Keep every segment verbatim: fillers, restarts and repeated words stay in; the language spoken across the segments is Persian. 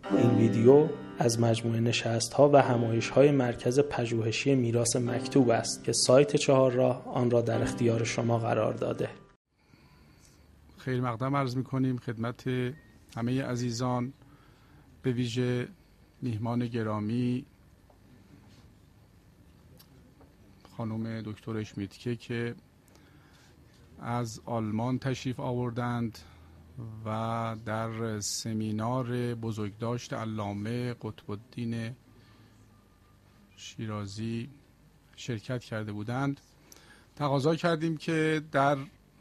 این ویدیو از مجموعه نشست‌ها و همایش‌های مرکز پژوهشی میراث مکتوب است که سایت چهارراه آن را در اختیار شما قرار داده. خیر مقدم عرض می‌کنیم خدمت همه عزیزان، به ویژه میهمان گرامی خانم دکتر اشمیتکه که از آلمان تشریف آوردند و در سمینار بزرگداشت علامه قطب الدین شیرازی شرکت کرده بودند. تقاضا کردیم که در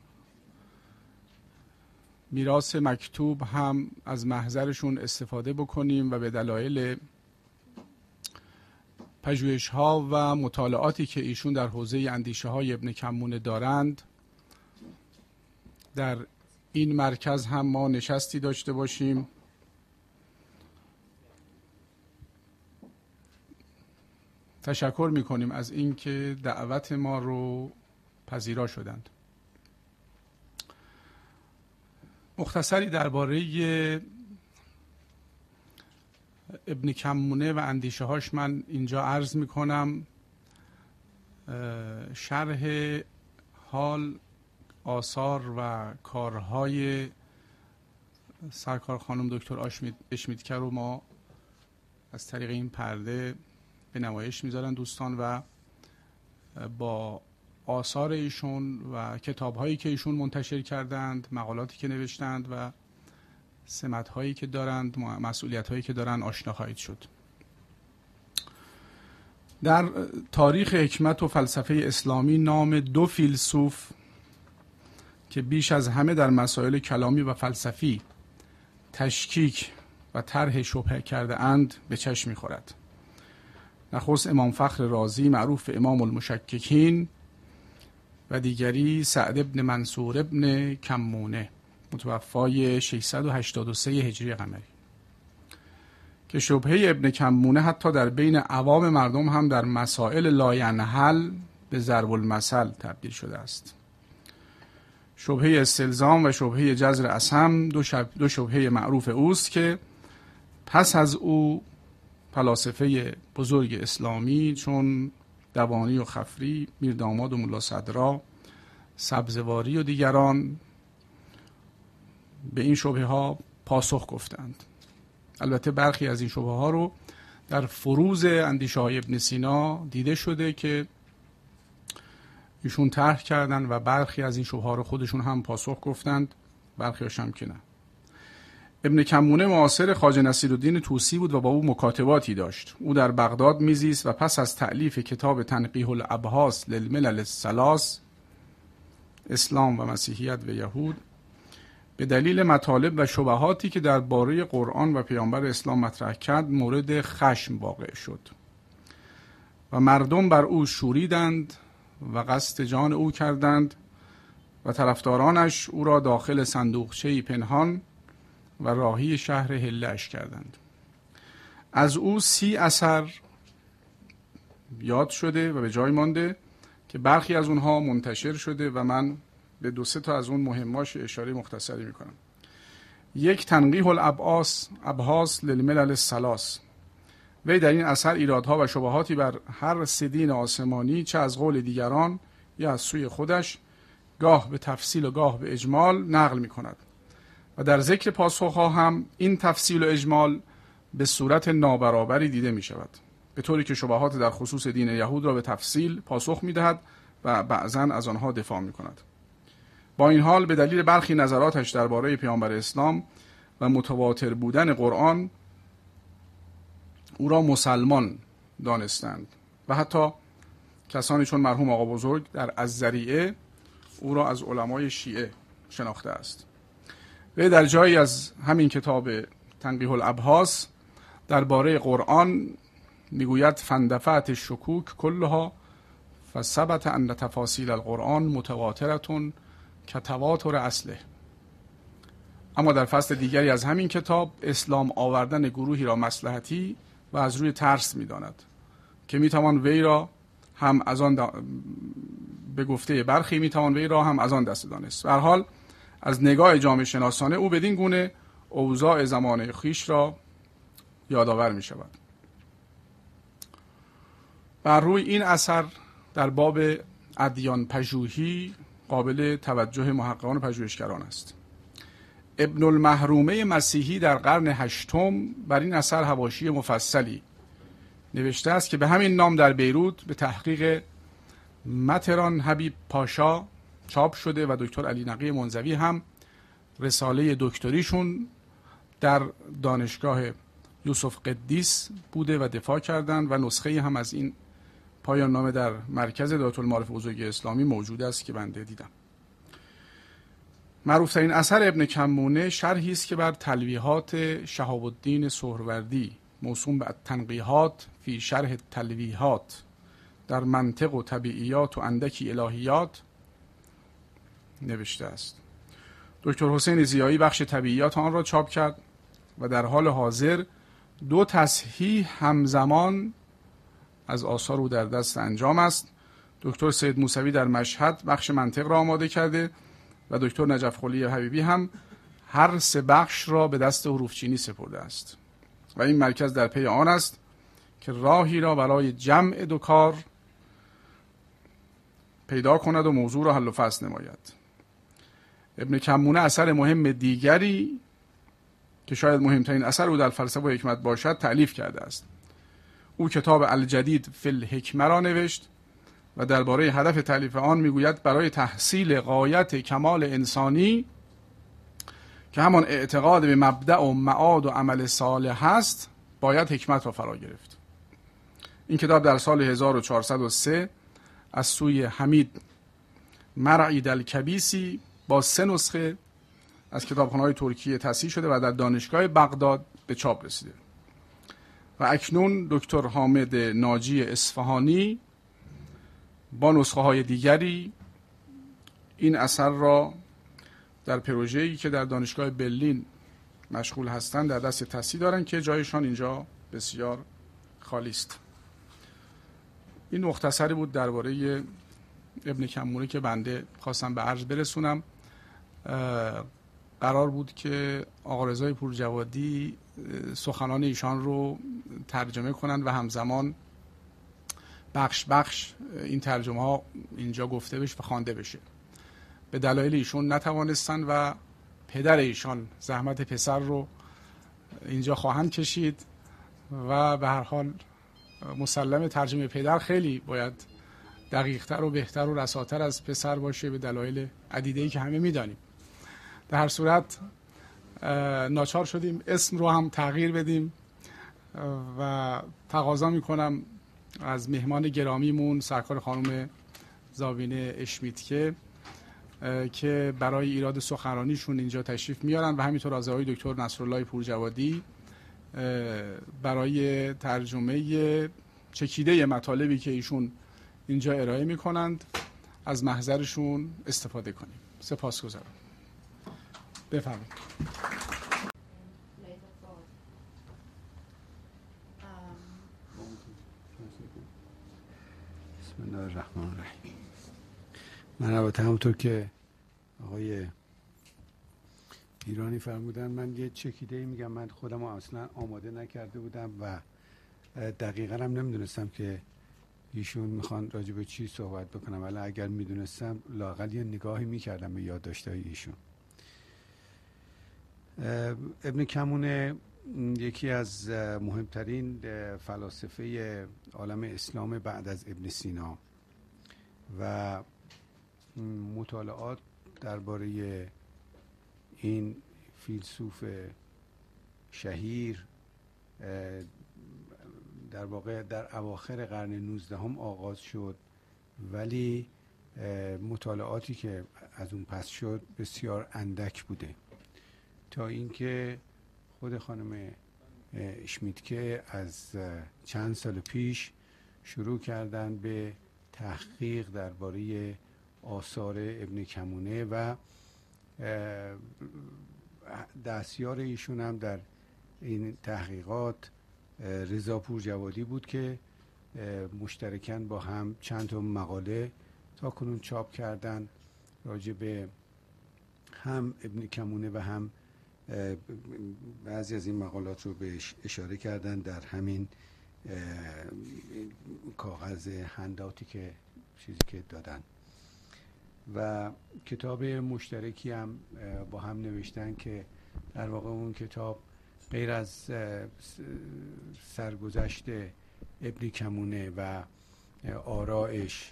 میراث مکتوب هم از محضرشون استفاده بکنیم و به دلایل پژوهش‌ها و مطالعاتی که ایشون در حوزه اندیشه های ابن کمونه دارند، در این مرکز هم ما نشستی داشته باشیم. تشکر میکنیم از اینکه دعوت ما رو پذیرا شدند. مختصری درباره ابن کمونه و اندیشه هاش من اینجا عرض میکنم. شرح حال، آثار و کارهای سرکار خانم دکتر اشمیتکه رو ما از طریق این پرده به نمایش میذارن دوستان و با آثار ایشون و کتابهایی که ایشون منتشر کردند، مقالاتی که نوشتند و سمت‌هایی که دارند، مسئولیت‌هایی که دارند آشنا خواهید شد. در تاریخ حکمت و فلسفه اسلامی نام دو فیلسوف که بیش از همه در مسائل کلامی و فلسفی تشکیک و طرح شبهه کرده اند به چشم می‌خورد. نخست امام فخر رازی معروف امام المشککین و دیگری سعد ابن منصور ابن کمونه متوفای ششصد و هشتاد و سه هجری قمری، که شبهه ابن کمونه حتی در بین عوام مردم هم در مسائل لاینحل به ضرب المثل تبدیل شده است. شبهه استلزام و شبهه جذر اسم دو, شب دو شبهه معروف اوست که پس از او فلاسفه بزرگ اسلامی چون دوانی و خفری، میرداماد و ملا صدرا، سبزواری و دیگران به این شبهه ها پاسخ گفتند. البته برخی از این شبهه ها رو در فروز اندیشه های ابن سینا دیده شده که ایشون طرح کردن و برخی از این شبهه ها رو خودشون هم پاسخ گفتند، برخی هاش هم که نه. ابن کمونه معاصر خواجه نصیرالدین طوسی بود و با او مکاتباتی داشت. او در بغداد میزیست و پس از تألیف کتاب تنقیح الابحاث للملل الثلاث، اسلام و مسیحیت و یهود، به دلیل مطالب و شبهاتی که درباره قرآن و پیامبر اسلام مطرح کرد مورد خشم واقع شد و مردم بر او شوریدند و قصد جان او کردند و طرفدارانش او را داخل صندوقچه‌ای پنهان و راهی شهر حله اش کردند. از او سی اثر یاد شده و به جای مانده که برخی از اونها منتشر شده و من به دو سه تا از اون مهماش اشاره مختصری میکنم. یک، تنقیح الابحاث ابحاث للملل الثلاث. وی در این اثر ایرادها و شبهاتی بر هر سه دین آسمانی چه از قول دیگران یا از سوی خودش گاه به تفصیل و گاه به اجمال نقل میکند و در ذکر پاسخها هم این تفصیل و اجمال به صورت نابرابری دیده می شود، به طوری که شبهات در خصوص دین یهود را به تفصیل پاسخ می دهد و بعضاً از آنها دفاع می کند. با این حال به دلیل برخی نظراتش درباره پیامبر اسلام و متواتر بودن قرآن او را مسلمان دانستند و حتی کسانی چون مرحوم آقا بزرگ در الذریعه او را از علمای شیعه شناخته است. و در جایی از همین کتاب تنقیح الابحاث درباره قرآن میگوید فندفعت الشکوک کلها فثبت ان تفاصیل القرآن متواترتون کتواتر اصله. اما در فصل دیگری از همین کتاب اسلام آوردن گروهی را مصلحتی و از روی ترس میداند که میتوان وی را هم از آن دا... به گفته برخی میتوان وی را هم از آن دست دانست. به هر حال از نگاه جامعه شناسانه او بدین گونه اوضاع زمانه خیش را یادآور می شود. بر روی این اثر در باب ادیان پژوهی قابل توجه محققان پژوهشگران است. ابن المحرومه مسیحی در قرن هشتم بر این اثر حواشی مفصلی نوشته است که به همین نام در بیروت به تحقیق متران حبیب پاشا چاپ شده و دکتر علی نقی منزوی هم رساله دکتریشون در دانشگاه یوسف قدیس بوده و دفاع کردن و نسخه هم از این پایان نامه در مرکز دارالمعارف بزرگ اسلامی موجود است که بنده دیدم. معروف‌ترین اثر ابن کمونه شرحی است که بر تلویحات شهاب الدین سهروردی موسوم به تنقیحات فی شرح تلویحات در منطق و طبیعیات و اندکی الهیات نوشته است. دکتر حسین ضیایی بخش طبیعیات آن را چاپ کرد و در حال حاضر دو تصحیح همزمان از آثار او در دست انجام است. دکتر سید موسوی در مشهد بخش منطق را آماده کرده و دکتر نجف خلی حبیبی هم هر سه بخش را به دست حروف چینی سپرده است و این مرکز در پی آن است که راهی را برای جمع دو کار پیدا کند و موضوع را حل و فصل نماید. ابن کمونه اثر مهم دیگری که شاید مهمترین اثر او در فلسفه و حکمت باشد تألیف کرده است. او کتاب الجدید فی الحکمه را نوشت و درباره هدف تألیف آن میگوید برای تحصیل غایت کمال انسانی که همان اعتقاد به مبدأ و معاد و عمل صالح است باید حکمت را فرا گرفت. این کتاب در سال هزار و چهارصد و سه از سوی حمید مرعی الکبیسی با سه نسخه از کتابخانه‌های ترکیه تصحیح شده و در دانشگاه بغداد به چاپ رسیده و اکنون دکتر حامد ناجی اصفهانی با نسخه های دیگری این اثر را در پروژه‌ای که در دانشگاه برلین مشغول هستند در دست تصحیح دارند که جایشان اینجا بسیار خالی است. این مختصری بود درباره ابن کمونه که بنده خواستم به عرض برسونم. قرار بود که آقا رضای پورجوادی سخنان ایشان رو ترجمه کنند و همزمان بخش بخش این ترجمه ها اینجا گفته بشه و خوانده بشه. به دلایل ایشون نتوانستن و پدر ایشان زحمت پسر رو اینجا خواهند کشید و به هر حال مسلم ترجمه پدر خیلی باید دقیقتر و بهتر و رساتر از پسر باشه به دلایل عدیده‌ای که همه میدانیم. در هر صورت ناچار شدیم اسم رو هم تغییر بدیم و تقاضا میکنم از مهمان گرامیمون سرکار خانم زاوینه اشمیتکه که برای ایراد سخنرانیشون اینجا تشریف میارن و همینطور از آقای دکتر نصرالله پورجوادی برای ترجمه چکیده مطالبی که ایشون اینجا ارائه میکنند از محضرشون استفاده کنیم. سپاسگزارم. بفرمایید. بسم الله الرحمن الرحیم. من البته همونطور که آقای ایرانی فرمودن من یه چکیده میگم، من خودم اصلا آماده نکرده بودم و دقیقا هم نمیدونستم که ایشون میخوان راجع به چی صحبت بکنم، ولی اگر میدونستم لااقل یه نگاهی میکردم به یادداشت‌های ایشون. ابن کمونه یکی از مهمترین فلاسفه عالم اسلام بعد از ابن سینا و مطالعات درباره این فیلسوف شهیر در واقع در اواخر قرن نوزدهم آغاز شد، ولی مطالعاتی که از اون پس شد بسیار اندک بوده تا اینکه خود خانم اشمیتکه از چند سال پیش شروع کردن به تحقیق درباره آثار ابن کمونه و دستیار ایشون هم در این تحقیقات رضا پورجوادی بود که مشترکاً با هم چند تا مقاله تا کنون چاپ کردن راجع به هم ابن کمونه و هم بعضی از این مقالات رو بهش اشاره کردن در همین کاغذ هنداوتی که چیزی که دادن. و کتاب مشترکی هم با هم نوشتن که در واقع اون کتاب غیر از سرگذشت ابن کمونه و آرائش،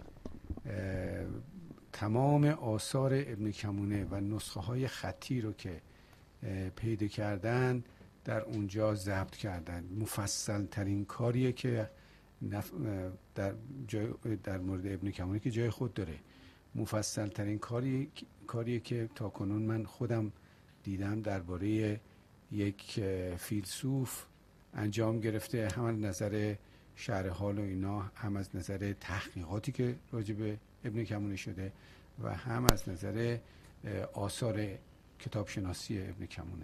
تمام آثار ابن کمونه و نسخه های خطی رو که پیدا کردن در اونجا ضبط کردن. مفصل ترین کاریه که در, جای در مورد ابن کمونه که جای خود داره، مفصل ترین کاری کاریه که تا کنون من خودم دیدم درباره یک فیلسوف انجام گرفته، هم از نظر شرح حال و اینا، هم از نظر تحقیقاتی که راجع به ابن کمونه شده و هم از نظر آثار کتابشناسی ابن کمونه.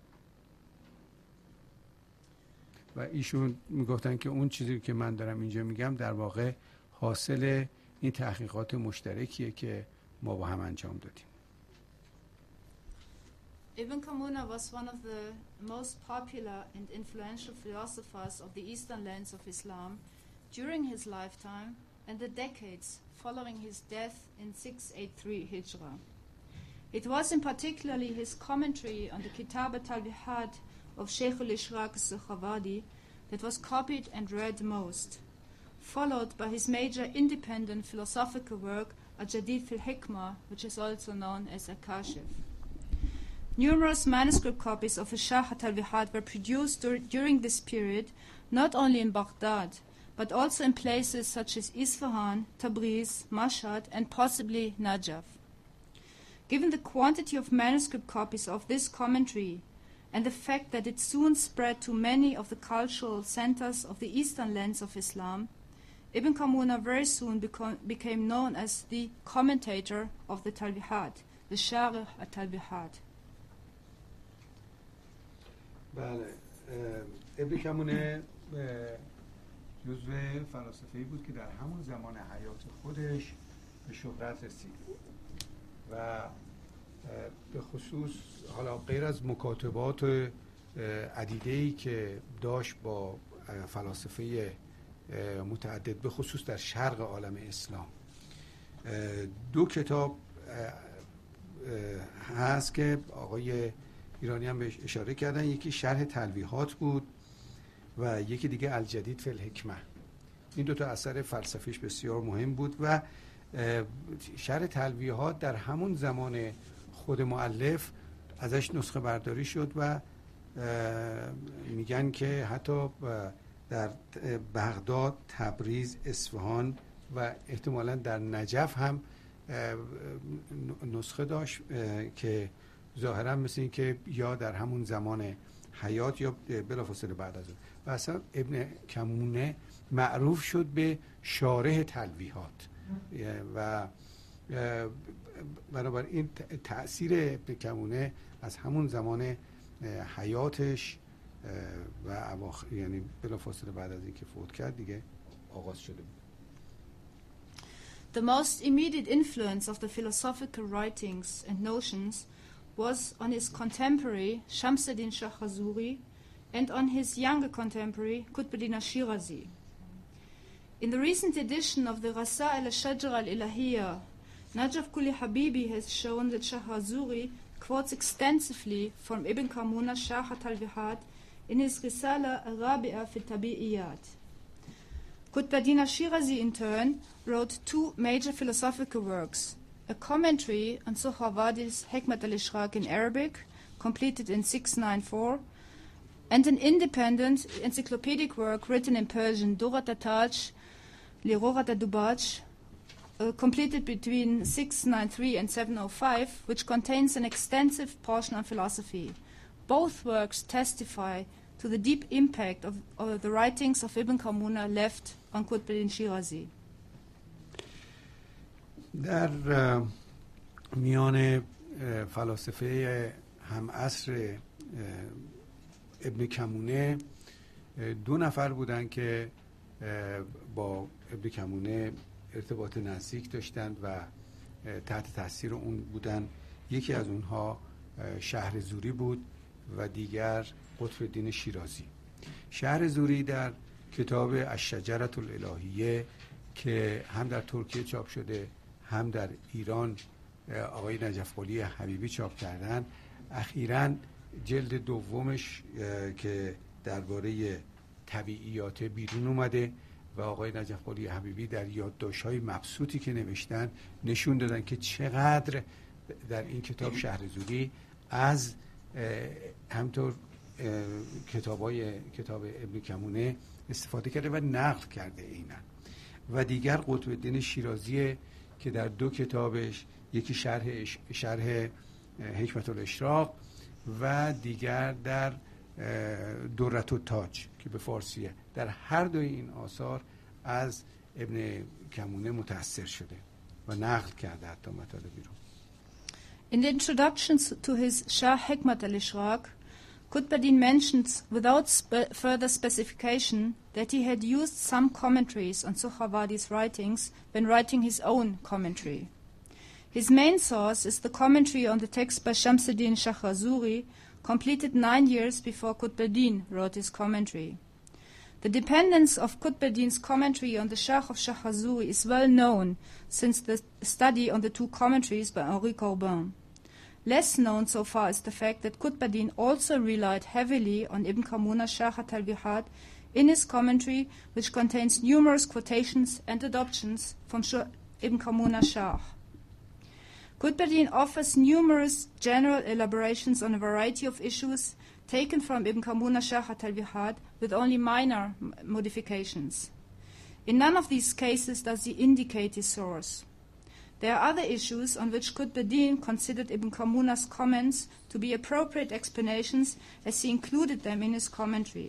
و ایشون میگفتن که اون چیزی که من دارم اینجا میگم در واقع حاصل این تحقیقات مشترکیه که ما با هم انجام دادیم. Ibn Kamuna was one of the most popular and influential philosophers of the eastern lands of Islam during his lifetime and the decades following his death in six eighty-three Hijrah. It was in particularly his commentary on the Kitab al-Talbihad of Sheikh al-Ishraq al-Sakhavari that was copied and read most, followed by his major independent philosophical work Al-Jadid fil Hikmah, which is also known as Al-Kashif. Numerous manuscript copies of Al-Sharh al-Talbihad were produced dur- during this period, not only in Baghdad, but also in places such as Isfahan, Tabriz, Mashhad, and possibly Najaf. Given the quantity of manuscript copies of this commentary and the fact that it soon spread to many of the cultural centers of the eastern lands of Islam, Ibn Kamuna very soon beco- became known as the commentator of the Talbihad, the Sharh al-Talbihad. بله، ابن کمونه جزو فلاسفه‌ای بود که در همون زمان حیات خودش به شهرت رسید و به خصوص حالا غیر از مکاتبات عدیده‌ای که داشت با فلاسفه متعدد به خصوص در شرق عالم اسلام، دو کتاب هست که آقای ایرانی هم بهش اشاره کردن. یکی شرح تلویحات بود و یکی دیگه الجدید فی الحکمه. این دو تا اثر فلسفیش بسیار مهم بود و شرح تلویحات در همون زمان خود مؤلف ازش نسخه برداری شد و میگن که حتی در بغداد، تبریز، اصفهان و احتمالاً در نجف هم نسخه داشت که ظاهرا مثل این که یا در همون زمان حیات یا بلافاصله بعد از اون. و اصلا ابن کمونه معروف شد به شارح تلویحات و بنابراین تأثیر ابن کمونه از همون زمان حیاتش و اواخر، یعنی بلافاصله بعد از اینکه فوت کرد دیگه آغاز شده بود. The most immediate influence of the philosophical writings and notions was on his contemporary Shamsuddin Shah Khazuri and on his younger contemporary Qutbuddin Shirazi. In the recent edition of the Rasail al-Shajara al-Ilahiyya, Najaf Kuli Habibi has shown that Shah Khazuri quotes extensively from Ibn Kamuna Sharh al-Talbihad in his Risala al-Rabi'a fi Tabi'iyat. Qutbuddin Shirazi in turn wrote two major philosophical works, a commentary on Suhrawadi's Hikmat al-Ishraq in Arabic, completed in six ninety-four, and an independent encyclopedic work written in Persian, Durat al-Taj, Lirurat al-Dubaj, uh, completed between six ninety-three and seven oh five, which contains an extensive portion on philosophy. Both works testify to the deep impact of, of the writings of Ibn Kamuna left on Qutbuddin Shirazi. در میان فلاسفه هم عصر ابن کمونه دو نفر بودن که با ابن کمونه ارتباط نزدیک داشتند و تحت تاثیر اون بودن. یکی از اونها شهرزوری بود و دیگر قطب الدین شیرازی. شهرزوری در کتاب الشجرة الالهیه که هم در ترکیه چاپ شده هم در ایران آقای نجف قلی حبیبی چاپ کردن، اخیراً جلد دومش که درباره طبیعیات بیرون اومده و آقای نجف قلی حبیبی در یادداشت‌های مبسوطی که نوشتن نشون دادن که چقدر در این کتاب شهرزوری از همطور کتابای کتاب ابن کمونه استفاده کرده و نقل کرده اینا. و دیگر قطب الدین شیرازی که در دو کتابش، یکی شرح شرح حکمت الاشراق و دیگر در درة التاج که به فارسیه، در هر دوی این آثار از ابن کمونه متأثر شده و نقل کرده حتی مطالبی رو. In the introduction to his Sharh Hikmat al-Ishraq, Qutb-ad-Din mentions without spe- further specification that he had used some commentaries on Suhrawadi's writings when writing his own commentary. His main source is the commentary on the text by Shamsuddin Shah Khazuri, completed nine years before Qutb-ad-Din wrote his commentary. The dependence of Qutb-ad-Din's commentary on the Sharh of Shah Khazuri is well known since the study on the two commentaries by Henri Corbin. Less known so far is the fact that Qutb-ad-Din also relied heavily on Ibn Kamuna's Sharh al-Talbihat in his commentary, which contains numerous quotations and adoptions from Ibn Kamuna's Sharh. Qutb-ad-Din offers numerous general elaborations on a variety of issues taken from Ibn Kamuna's Sharh al-Talbihat with only minor modifications. In none of these cases does he indicate his source. There are other issues on which Qutb-ad-Din considered Ibn Kamuna's comments to be appropriate explanations as he included them in his commentary.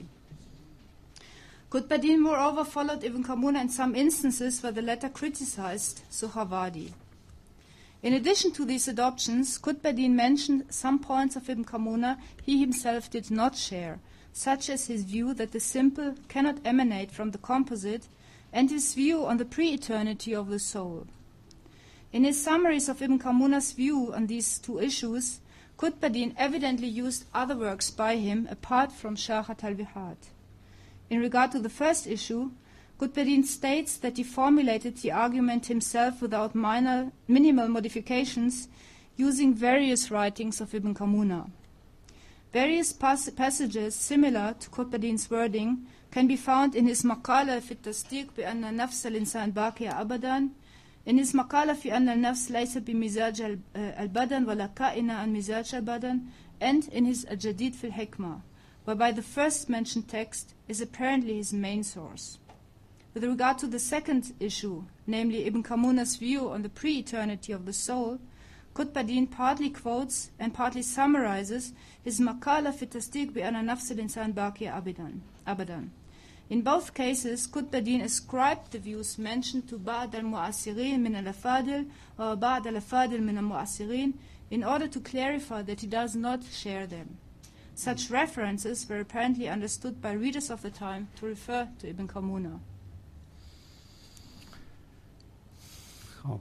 Qutb-ad-Din moreover followed Ibn Kamuna in some instances where the latter criticized Suhrawadi. In addition to these adoptions, Qutb-ad-Din mentioned some points of Ibn Kamuna he himself did not share, such as his view that the simple cannot emanate from the composite and his view on the pre-eternity of the soul. In his summaries of Ibn Kamuna's view on these two issues, Qutb-ad-Din evidently used other works by him apart from Sharh al-Talbihat. In regard to the first issue, Qutb-ad-Din states that he formulated the argument himself without minor, minimal modifications using various writings of Ibn Kamuna. Various pas- passages similar to Qutb-ad-Din's wording can be found in his Maqala fi at-Tasdiq bi anna nafs al-insan baqiya abadan, in his Maqala fi anna al-nafs laysa bi mizaj al-badan wa la ka'ina an mizaj al-badan, and in his Al-Jadid fi al-Hikmah, whereby the first mentioned text is apparently his main source. With regard to the second issue, namely Ibn Kamuna's view on the pre-eternity of the soul, Qutb-ad-Din partly quotes and partly summarizes his Maqala fi at-Tasdiq bi anna nafs al-insan baqiya abadan. In both cases, Qutb-ad-Din ascribed the views mentioned to Ba'd al-Mu'asirin min al-Afadil or Ba'd al-Afadil min al-Mu'asirin in order to clarify that he does not share them. Such references were apparently understood by readers of the time to refer to Ibn Kamuna. خب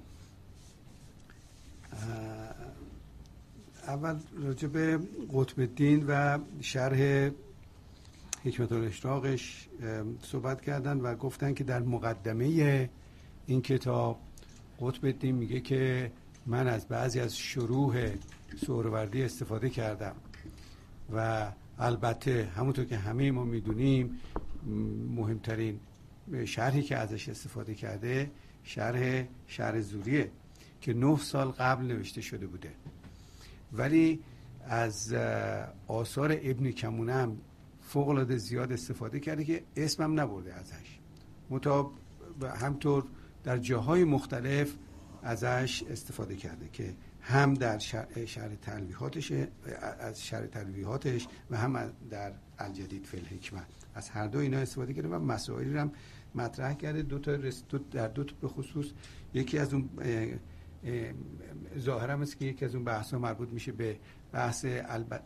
اول راجع به قطب الدین و شرح حکمت الاشراقش صحبت کردن و گفتن که در مقدمه این کتاب قطب الدین میگه که من از بعضی از شروح سهروردی استفاده کردم و البته همونطور که همه ما میدونیم مهمترین شرحی که ازش استفاده کرده شرح شهرزوریه که نه سال قبل نوشته شده بوده، ولی از آثار ابن کمونه هم فوق العاده زیاد استفاده کرده که اسمم نبرده ازش، مطابق همطور در جاهای مختلف ازش استفاده کرده که هم در شرح تلویحاتش از شرح تلویحاتش و هم در الجدید فی الحکمه از هر دو اینا استفاده کرده و مسائلی رو هم مطرح کرده. دو تا در دو تا به خصوص یکی از اون ظاهرا است که یکی از اون بحث‌ها مربوط میشه به بحث الب...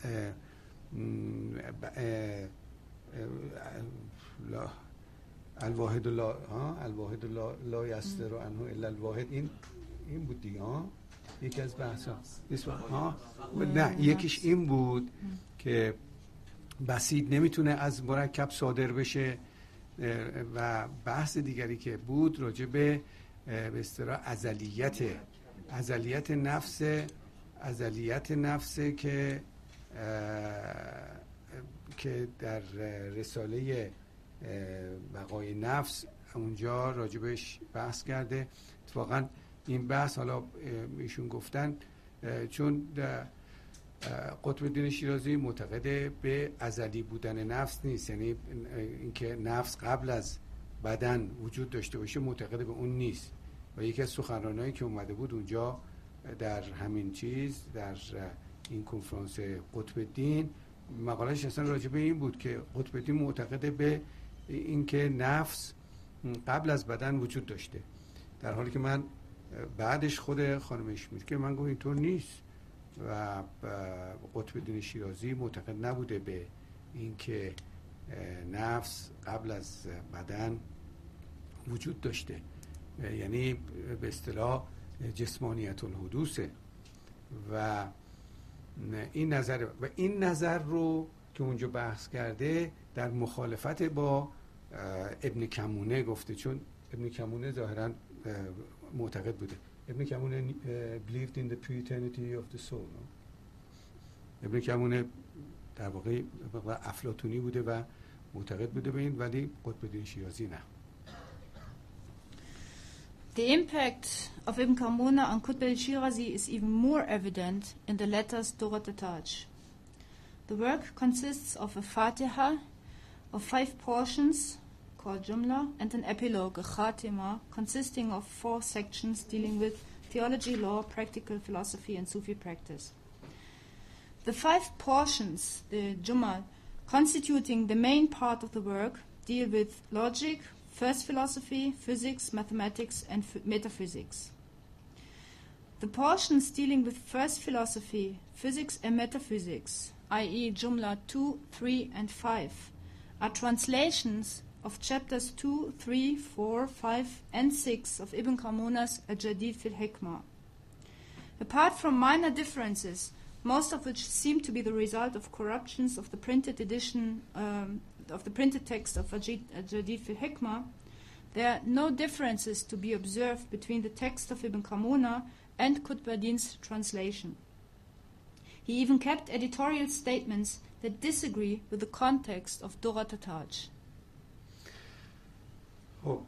الواحد لا ها الواحد لا لا یستر عنه الا الواحد، این این بود دیگه ها یکی از بحثا ها نه یکیش این بود که بسیط نمیتونه از مرکب صادر بشه و بحث دیگری که بود راجع به به اصطلاح ازلیت ازلیت نفس ازلیت نفس که که در رساله بقای نفس اونجا راجبش بحث کرده. اتفاقا این بحث حالا ایشون گفتن چون قطب الدین شیرازی معتقد به ازلی بودن نفس نیست، یعنی اینکه نفس قبل از بدن وجود داشته باشه معتقد به اون نیست و یکی از سخنرانایی که اومده بود اونجا در همین چیز در این کنفرانس قطب الدین مقالهش اصلا راجع به این بود که قطب الدین معتقد به اینکه نفس قبل از بدن وجود داشته، در حالی که من بعدش خود خانم اشمیت که من گفت اینطور نیست و قطب الدین شیرازی معتقد نبوده به اینکه نفس قبل از بدن وجود داشته، یعنی به اصطلاح جسمانیت الحدوثه و این نظر و این نظر رو که اونجا بحث کرده در مخالفت با ابن کمونه گفته، چون ابن کمونه ظاهرا معتقد بوده. ابن کمونه believed in the pre-eternity of the soul. ابن کمونه در واقع افلاطونی بوده و معتقد بوده به این، ولی قطب الدین شیرازی نه. The impact of Ibn Kamuna on Qutb al-Shirazi is even more evident in the letters Durat al-Taj. The work consists of a Fatiha of five portions called Jumla and an epilogue, a Khatima, consisting of four sections dealing with theology, law, practical philosophy and Sufi practice. The five portions, the Jumal, constituting the main part of the work, deal with logic, first philosophy, physics, mathematics, and f- metaphysics. The portions dealing with first philosophy, physics, and metaphysics, that is, Jumla two, three, and five, are translations of chapters two, three, four, five, and six of Ibn Kamuna's Al-Jadid fil Hikmah. Apart from minor differences, most of which seem to be the result of corruptions of the printed edition um, of the printed text of Al-Jadid fil Hikmah, there are no differences to be observed between the text of Ibn Kamuna and Qutb al-Din's translation. He even kept editorial statements that disagree with the context of Durat al-Taj. خب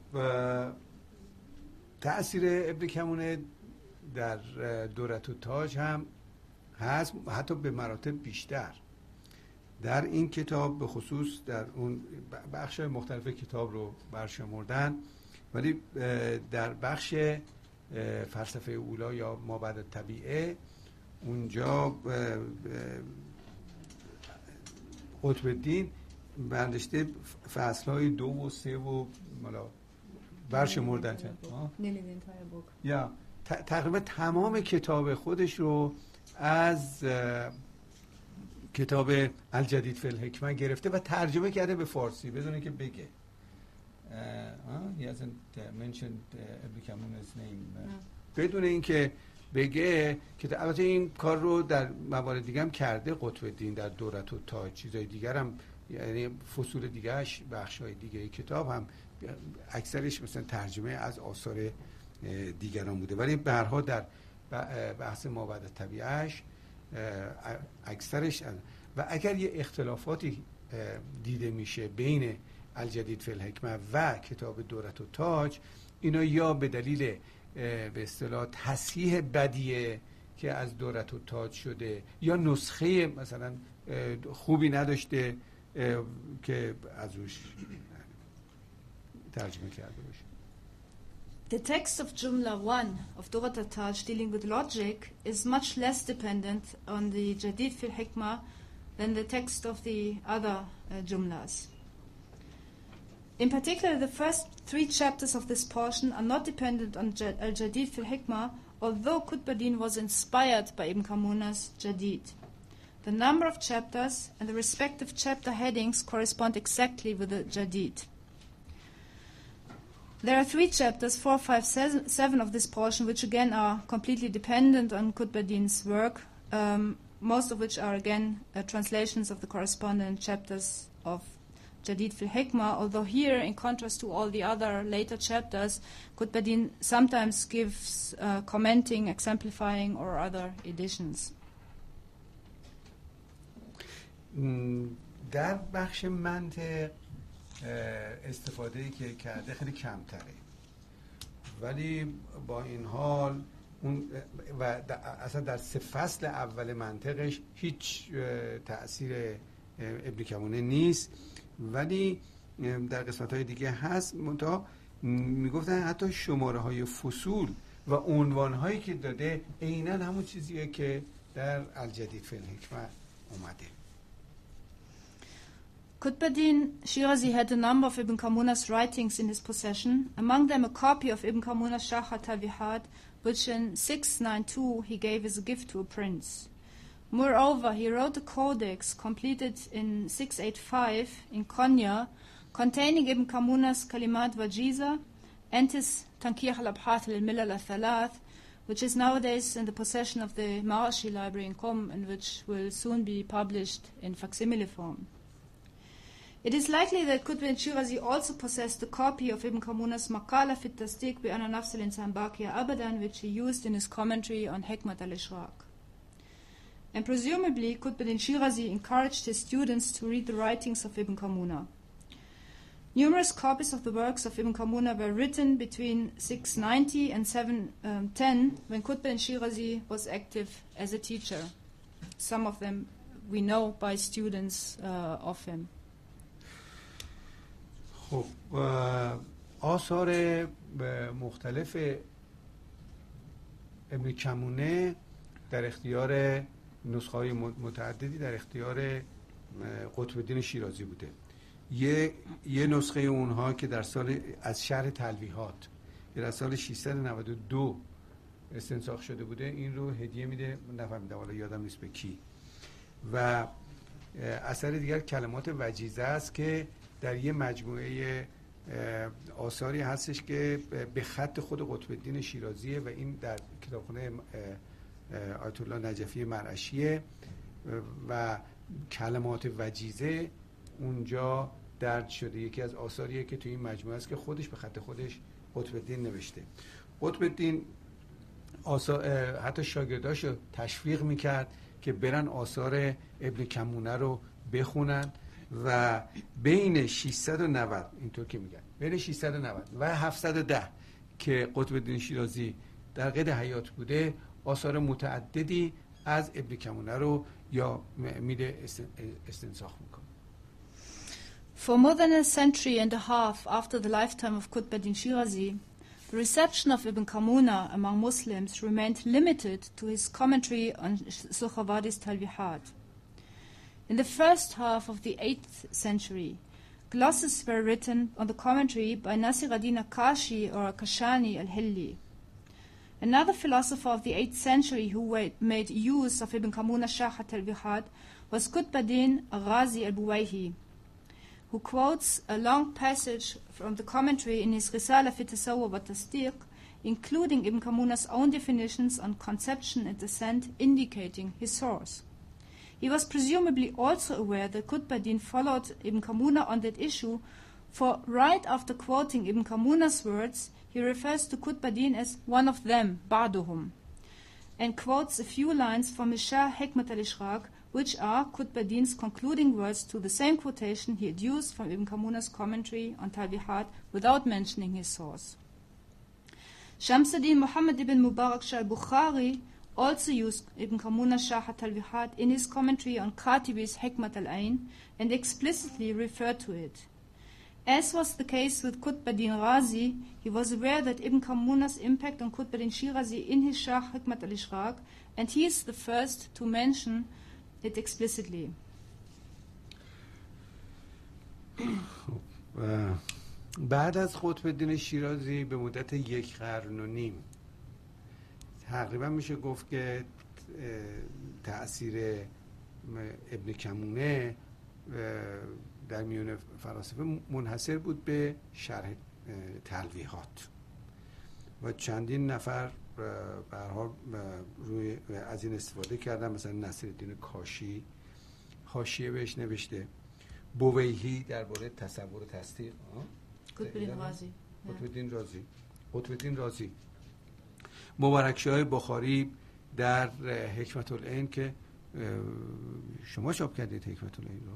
تأثیر ابن کمونه در دورت التاج هم هست، حتی به مراتب بیشتر. در این کتاب به خصوص در اون بخش مختلف کتاب رو برشمردن، ولی در بخش فلسفه اولا یا ما بعد طبیعه اونجا قطب الدین برداشته فصلهای دو و سه و مالا برشمردن یا تقریبا تمام کتاب خودش رو از کتاب الجدید فی الحکمه گرفته و ترجمه کرده به فارسی بدون اینکه بگه. he hasn't mentioned Ibn Kamuna's name. بدون اینکه بگه که البته این کار رو در موارد دیگه هم کرده قطب الدین در دورت التاج، چیزای دیگر هم، یعنی فصول دیگهش بخشای دیگه کتاب هم اکثرش مثلا ترجمه از آثار دیگران بوده، ولی به هر حال در بحث ما بعد طبیعهش اکثرش. و اگر یه اختلافاتی دیده میشه بین الجدید فی الحکمه و کتاب دورت التاج، اینا یا به دلیل به اصطلاح تصحیح بدیه که از دورت التاج شده یا نسخه مثلا خوبی نداشته که از روش ترجمه کرده باشه. The text of Jumla one of Durat al-Taj dealing with logic is much less dependent on the Jadid fil Hikmah than the text of the other uh, Jumlas. In particular, the first three chapters of this portion are not dependent on J- Al-Jadid fil Hikmah, although Qutb al-Din was inspired by Ibn Kamuna's Jadid. The number of chapters and the respective chapter headings correspond exactly with the Jadid. There are three chapters, four, five, seven of this portion, which again are completely dependent on Qutb-ad-Din's work, um, most of which are again uh, translations of the corresponding chapters of Jadid fil Hikmah, although here, in contrast to all the other later chapters, Qutb-ad-Din sometimes gives uh, commenting, exemplifying, or other editions. در بخش منطق استفاده‌ای که کرده خیلی کمتره، ولی با این حال اون و اصلا در سه فصل اول منطقش هیچ تأثیر ابن کمونه نیست، ولی در قسمت‌های دیگه هست. منتها میگفتن حتی شماره‌های فصول و عنوان‌هایی که داده عیناً همون چیزیه که در الجدید فی الحکمه اومده. Qutb-ad-Din Shirazi had a number of Ibn Kamuna's writings in his possession, among them a copy of Ibn Kamuna's Sharh al-Talwihat, which in six ninety-two he gave as a gift to a prince. Moreover, he wrote a codex completed in six eighty-five in Konya, containing Ibn Kamuna's Kalimat Wajiza and his Tankih al-Abhath al-Milal al-Thalath, which is nowadays in the possession of the Marashi Library in Qom, and which will soon be published in facsimile form. It is likely that Qutb-ad-Din Shirazi also possessed a copy of Ibn Kamuna's Maqala fi Tasdiq bi Anna Nafs al-Insan Baqiya Abadan, which he used in his commentary on Hikmat al-Ishraq. And presumably, Qutb-ad-Din Shirazi encouraged his students to read the writings of Ibn Kamuna. Numerous copies of the works of Ibn Kamuna were written between six ninety and seven ten, when Qutb-ad-Din Shirazi was active as a teacher. Some of them we know by students uh, of him. خب آثار مختلف ابن کمونه در اختیار نسخه‌های متعددی در اختیار قطب الدین شیرازی بوده. یه یه نسخه اونها که در سال از شرح تلویحات در سال ششصد و نود و دو استنساخ شده بوده، این رو هدیه میده، نفهمیدم حالا یادم نیست به کی. و اثر دیگر کلمات وجیزه است که در یه مجموعه آثاری هستش که به خط خود قطب الدین شیرازیه و این در کتابخانه آیت الله نجفی مرعشیه و کلمات وجیزه اونجا درج شده. یکی از آثاریه که تو این مجموعه است که خودش به خط خودش قطب الدین نوشته. قطب الدین حتی شاگرداشو تشویق میکرد که برن آثار ابن کمونه رو بخونن و بین ششصد و نود اینطور که میگن بین ششصد و نود و هفتصد و ده که قطب الدین شیرازی در قید حیات بوده آثار متعددی از ابن کمونه رو یا میده استنساخ میکنه. For more than a century and a half after the lifetime of Qutb-ad-Din Shirazi, the reception of Ibn Kamuna among Muslims remained limited to his commentary on Sukhavadi's Talwihat. In the first half of the eighth century, glosses were written on the commentary by Nasir ad-Din Akashi or Kashani al-Hilli. Another philosopher of the eighth century who made use of Ibn Kamuna's Sharh al-Talwihat was Qutb-ad-Din Ghazi al-Buwayhi, who quotes a long passage from the commentary in his Risala fi Tasawwur wa Tasdiq, including Ibn Kamuna's own definitions on conception and descent, indicating his source. He was presumably also aware that Qutb-ad-Din followed Ibn Kamuna on that issue, for right after quoting Ibn Kamuna's words, he refers to Qutb-ad-Din as one of them, Ba'duhum, and quotes a few lines from his Sharh Hikmat al-Ishraq, which are Qutb-ad-Din's concluding words to the same quotation he had used from Ibn Kamuna's commentary on Talwihat without mentioning his source. Shamsuddin Muhammad ibn Mubarak Shah al-Bukhari also used Ibn Kamuna's Sharh al-Talwihat in his commentary on Khatibi's Hikmat al-Ain and explicitly referred to it. As was the case with Qutb-ad-Din Razi, he was aware that Ibn Kamuna's impact on Qutb-ad-Din Shirazi in his Sharh Hikmat al-Ishraq, and he is the first to mention it explicitly. بعد از قطب الدین شیرازی به مدت یک قرن و نیم تقریبا میشه گفت که تأثیر ابن کمونه در میون فلاسفه منحصر بود به شرح تلویحات و چندین نفر به هر حال روی از این استفاده کردن. مثلا نصیرالدین کاشی حاشیه بهش نوشته، بویهی درباره تصور و تصدیق، قطب‌الدین رازی قطب‌الدین رازی قطب‌الدین رازی مبارکشاه بخاری در حکمت العین که شما چاپ کردید حکمت العین رو،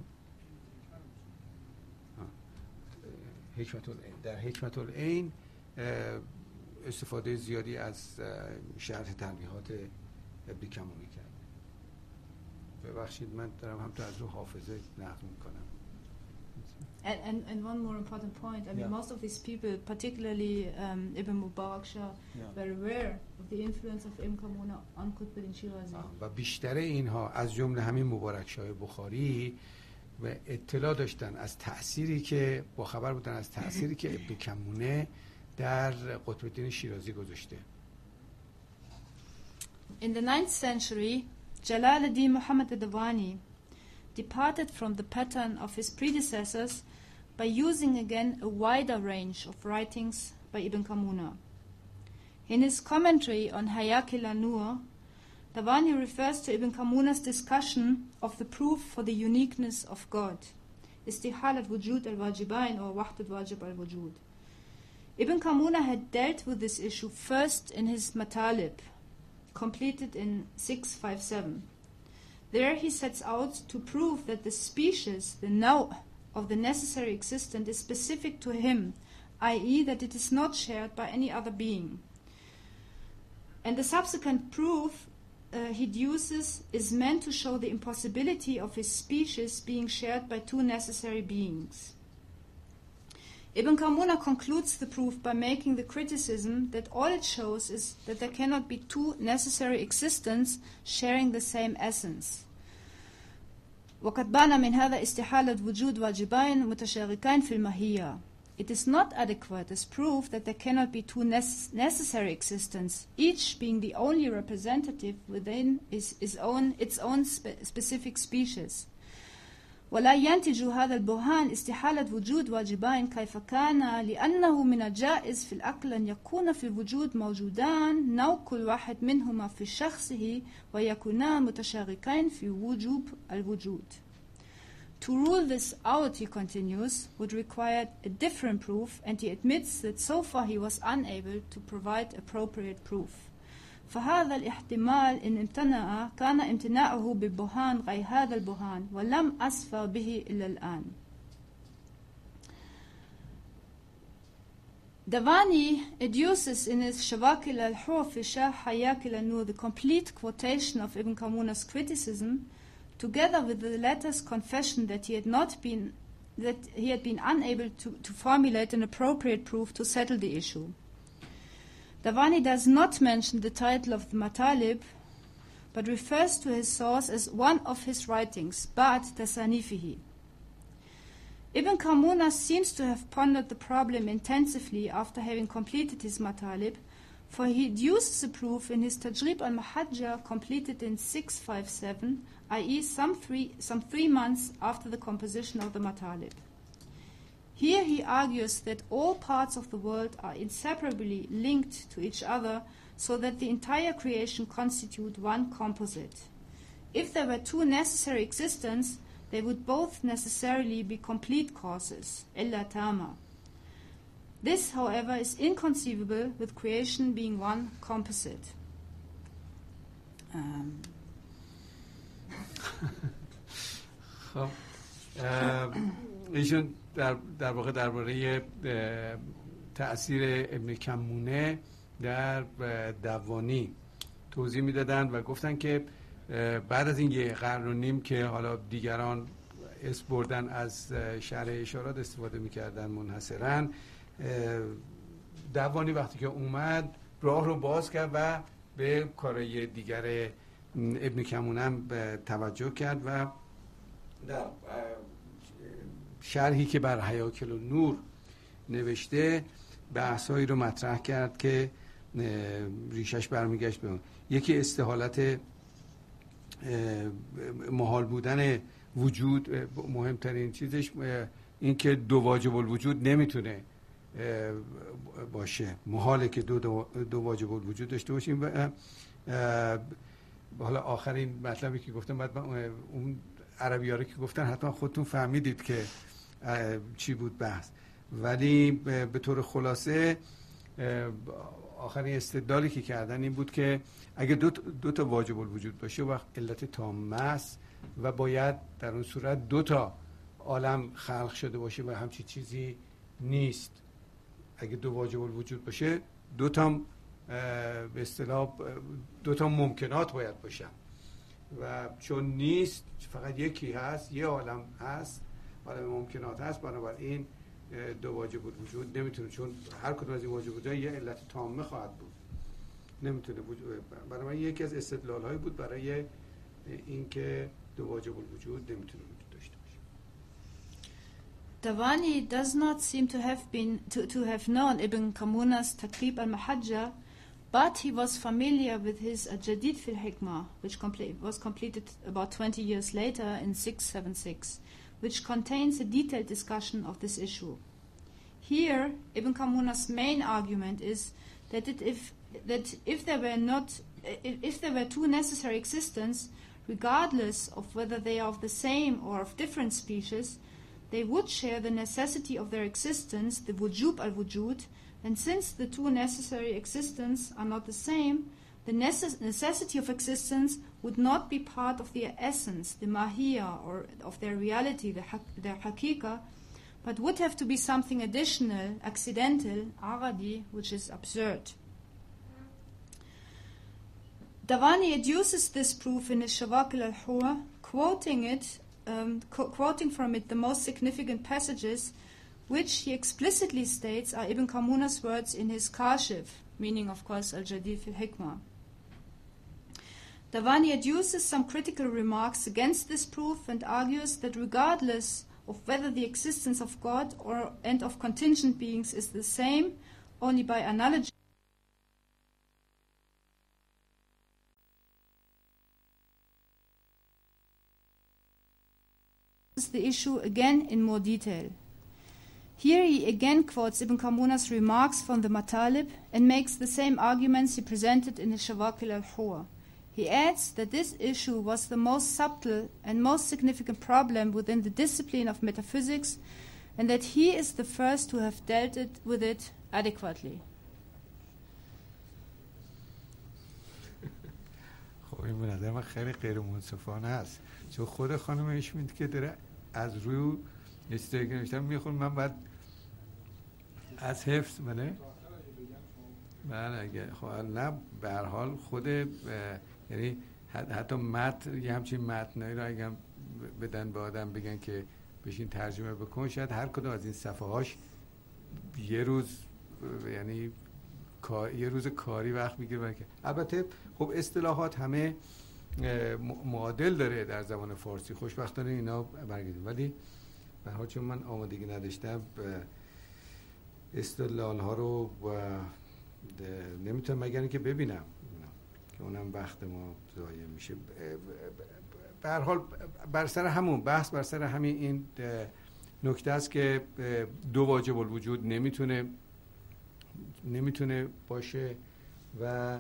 حکمت العین در حکمت العین استفاده زیادی از شرح تنبیهات ابن کمونی کرد. ببخشید من دارم هم تو از رو حافظه نقل میکنم. And, and, and one more important point, I mean, yeah. most of these people, particularly um, Ibn Mubarak Shah, yeah. were aware of the influence of Ibn Kamuna on Qutb Shirazi. و بیشتر اینها از جمله همین مبارک شاه بخاری و اطلاع داشتن از تأثیری که با خبر بودن از تأثیری که ابن کمونه در قطب الدین شیرازی گذاشته. In the ninth century, Jalaluddin Muhammad ad-Dawani departed from the pattern of his predecessors by using again a wider range of writings by Ibn Kamuna. In his commentary on Hayakil an-Nur, Dawani refers to Ibn Kamuna's discussion of the proof for the uniqueness of God, Istihalat Wujud al-Wajibain or Wahdat Wajib al-Wujud. Ibn Kamuna had dealt with this issue first in his Matalib, completed in six fifty-seven. There he sets out to prove that the species, the naw' of the necessary existent, is specific to him, that is that it is not shared by any other being. And the subsequent proof uh, he deduces is meant to show the impossibility of his species being shared by two necessary beings. Ibn Kamuna concludes the proof by making the criticism that all it shows is that there cannot be two necessary existents sharing the same essence. وقد بان من هذا استحالة وجود واجبين متشاركين في الماهية. It is not adequate as proof that there cannot be two nece- necessary existents, each being the only representative within his, his own, its own spe- specific species. ولا ينتج هذا البرهان استحالة وجود واجبين كيف كان لأنه من الجائز في العقل أن يكون في الوجود موجودان نوع كل واحد منهما في شخصه ويكونان متشاركين في وجوب الوجود. To rule this out, he continues, would require a different proof, and he admits that so far he was unable to provide appropriate proof. فهذا الاحتمال إن امتنع كان امتناعه ببرهان غير هذا البرهان ولم أسفر به إلى الآن. Dawani adduces in his Shawakil al-Hur fi Shah Hayakil an-Nur the complete quotation of Ibn Kamuna's criticism, together with the latter's confession that he had not been that he had been unable to, to formulate an appropriate proof to settle the issue. Dawani does not mention the title of the Matalib, but refers to his source as one of his writings, Ba'd Tasanifihi. Ibn Kamuna seems to have pondered the problem intensively after having completed his Matalib, for he deduces a proof in his Tajrib al-Mahajja, completed in six fifty-seven, that is some three, some three months after the composition of the Matalib. Here he argues that all parts of the world are inseparably linked to each other, so that the entire creation constitute one composite. If there were two necessary existents, they would both necessarily be complete causes, illa tama. This, however, is inconceivable with creation being one composite. Um. ایشون در در واقع درباره تأثیر ابن کمونه در دوانی توضیح میدادن و گفتن که بعد از این یه قرن و نیم که حالا دیگران اسم بردن از شرح اشارات استفاده میکردن منحصرا، دوانی وقتی که اومد راه رو باز کرد و به کارهای دیگر ابن کمونه هم توجه کرد و در شرحی که بر حیاکل النور نوشته بحثایی رو مطرح کرد که ریشش برمیگشت به اون. یکی استحالت محال بودن وجود، مهمترین چیزش این که دو واجب الوجود نمیتونه باشه. محاله که دو, دو, دو واجب الوجود داشته باشیم. و حالا آخرین مطلبی که گفتم، بعد اون عربی‌ها رو که گفتن حتما خودتون فهمیدید که چی بود بحث، ولی به طور خلاصه آخرین استدلالی که کردن این بود که اگه دو, دو تا واجب الوجود باشه وقت علت تامه است و باید در اون صورت دو تا عالم خلق شده باشه و همچی چیزی نیست. اگه دو واجب الوجود باشه دو تا به اصطلاح دو تا ممکنات باید باشن و چون نیست، فقط یکی هست، یه عالم هست، عالم ممکنات هست، بنابراین دو واجب الوجود نمیتونه، چون هر کدوم از این واجب الوجود یه علت تامه خواهد بود، نمیتونه وجود. برای یکی از استدلال هایی بود برای اینکه دو واجب الوجود نمیتونه وجود داشته باشه. Davani does not seem to have been to, to have known Ibn Kamuna's Taqrib al-Mahajja, but he was familiar with his Al-Jadid fil Hikmah, which complete, was completed about twenty years later in six seventy-six, which contains a detailed discussion of this issue. Here, Ibn Kamuna's main argument is that it, if that if there were not if, if there were two necessary existents, regardless of whether they are of the same or of different species, they would share the necessity of their existence, the wujub al-wujud, and since the two necessary existents are not the same, the necess- necessity of existence would not be part of their essence, the mahiyya, or of their reality, the ha- their hakika, but would have to be something additional, accidental, aradi, which is absurd. Davani adduces this proof in his Shawakil al-Hua, quoting it, um, co- quoting from it the most significant passages, which he explicitly states are Ibn Kamuna's words in his Kashif, meaning, of course, Al-Jadid fil Hikmah. Davani adduces some critical remarks against this proof and argues that regardless of whether the existence of God or and of contingent beings is the same, only by analogy the issue again in more detail. Here he again quotes Ibn Kamuna's remarks from the Matalib and makes the same arguments he presented in his Shawakil al-Hua. He adds that this issue was the most subtle and most significant problem within the discipline of metaphysics, and that he is the first to have dealt it, with it adequately. خب این به نظر من خیلی غیر منصفانه است، چون خود خانم اشمیت که داره از روی استیک نوشتم میخونم، من باید از حفظ منه من اگه خب نه به هر حال خود یعنی حتی متن یه همچین متنایی رو اگه بدن به آدم بگن که بشین ترجمه بکن، شاید هر کدوم از این صفحه هاش یه روز یعنی یه روز کاری وقت میگیره. البته خب اصطلاحات همه معادل داره در زبان فارسی، خوشبختانه اینا برگردیم، ولی به هر حال چون من آمادگی نداشتم اصطلاح ها رو نمیتونم مگر اینکه ببینم که اونم وقت ما ضایع میشه. به هر حال بر سر همون بحث بر سر همین این نکته است که دو واجب الوجود نمیتونه نمیتونه باشه و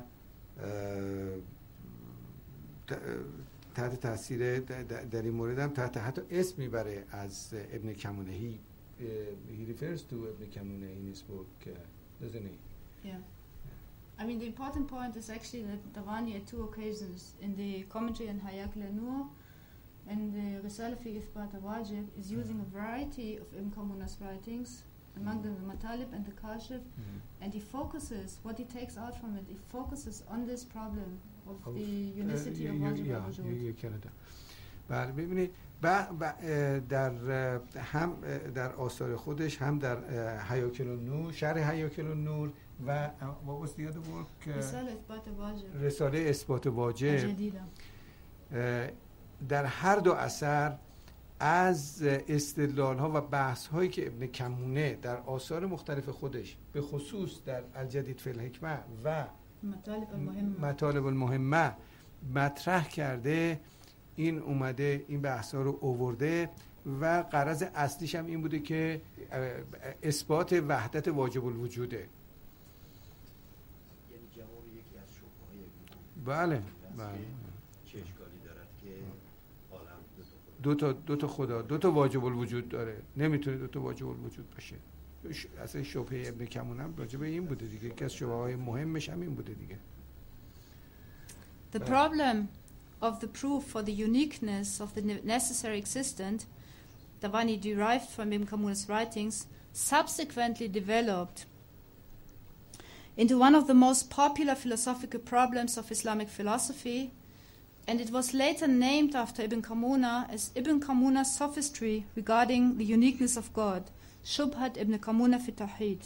تحت تاثیر در این مورد هم تحت حتی اسم میبره از ابن کمونه. he he refers to Ibn Kamuneh in his book, uh, doesn't he? Yeah. I mean, the important point is actually that Davani at two occasions, in the commentary on Hayakil an-Nur and the Risala fi Ithbat al-Wajib, is using a variety of Ibn Kamunah's writings, among them the Matalib and the Kashif, mm-hmm. and he focuses, what he takes out from it, he focuses on this problem of, of the unicity uh, of Wajib al-Wujud. بله ببینید در هم در آثار خودش هم در حیاکل النور، شرح حیاکل النور و what was the other work? رساله اثبات واجب. رساله اثبات واجب. در هر دو اثر از استدلال ها و بحث هایی که ابن کمونه در آثار مختلف خودش به خصوص در الجدید فی الحکمه و مطالب المهمه مطالب المهمه مطرح کرده، این اومده این بحث ها رو آورده و غرض اصلیش هم این بوده که اثبات وحدت واجب الوجوده. یعنی جواب یکی از شبهه‌های بله بله چه اشکالی دارد که عالم دو تا دو تا خدا دو تا واجب الوجود داره، نمیتونه دو تا واجب الوجود باشه. اصلا شبهه ابن کمون هم راجع به این بوده دیگه، یکی از شبهه‌های مهمش هم این بوده دیگه. The problem of the proof for the uniqueness of the necessary existent, Davani derived from Ibn Kamuna's writings, subsequently developed into one of the most popular philosophical problems of Islamic philosophy, and it was later named after Ibn Kamuna as Ibn Kamuna's sophistry regarding the uniqueness of God, Shubhat Ibn Kamuna fi Tawhid.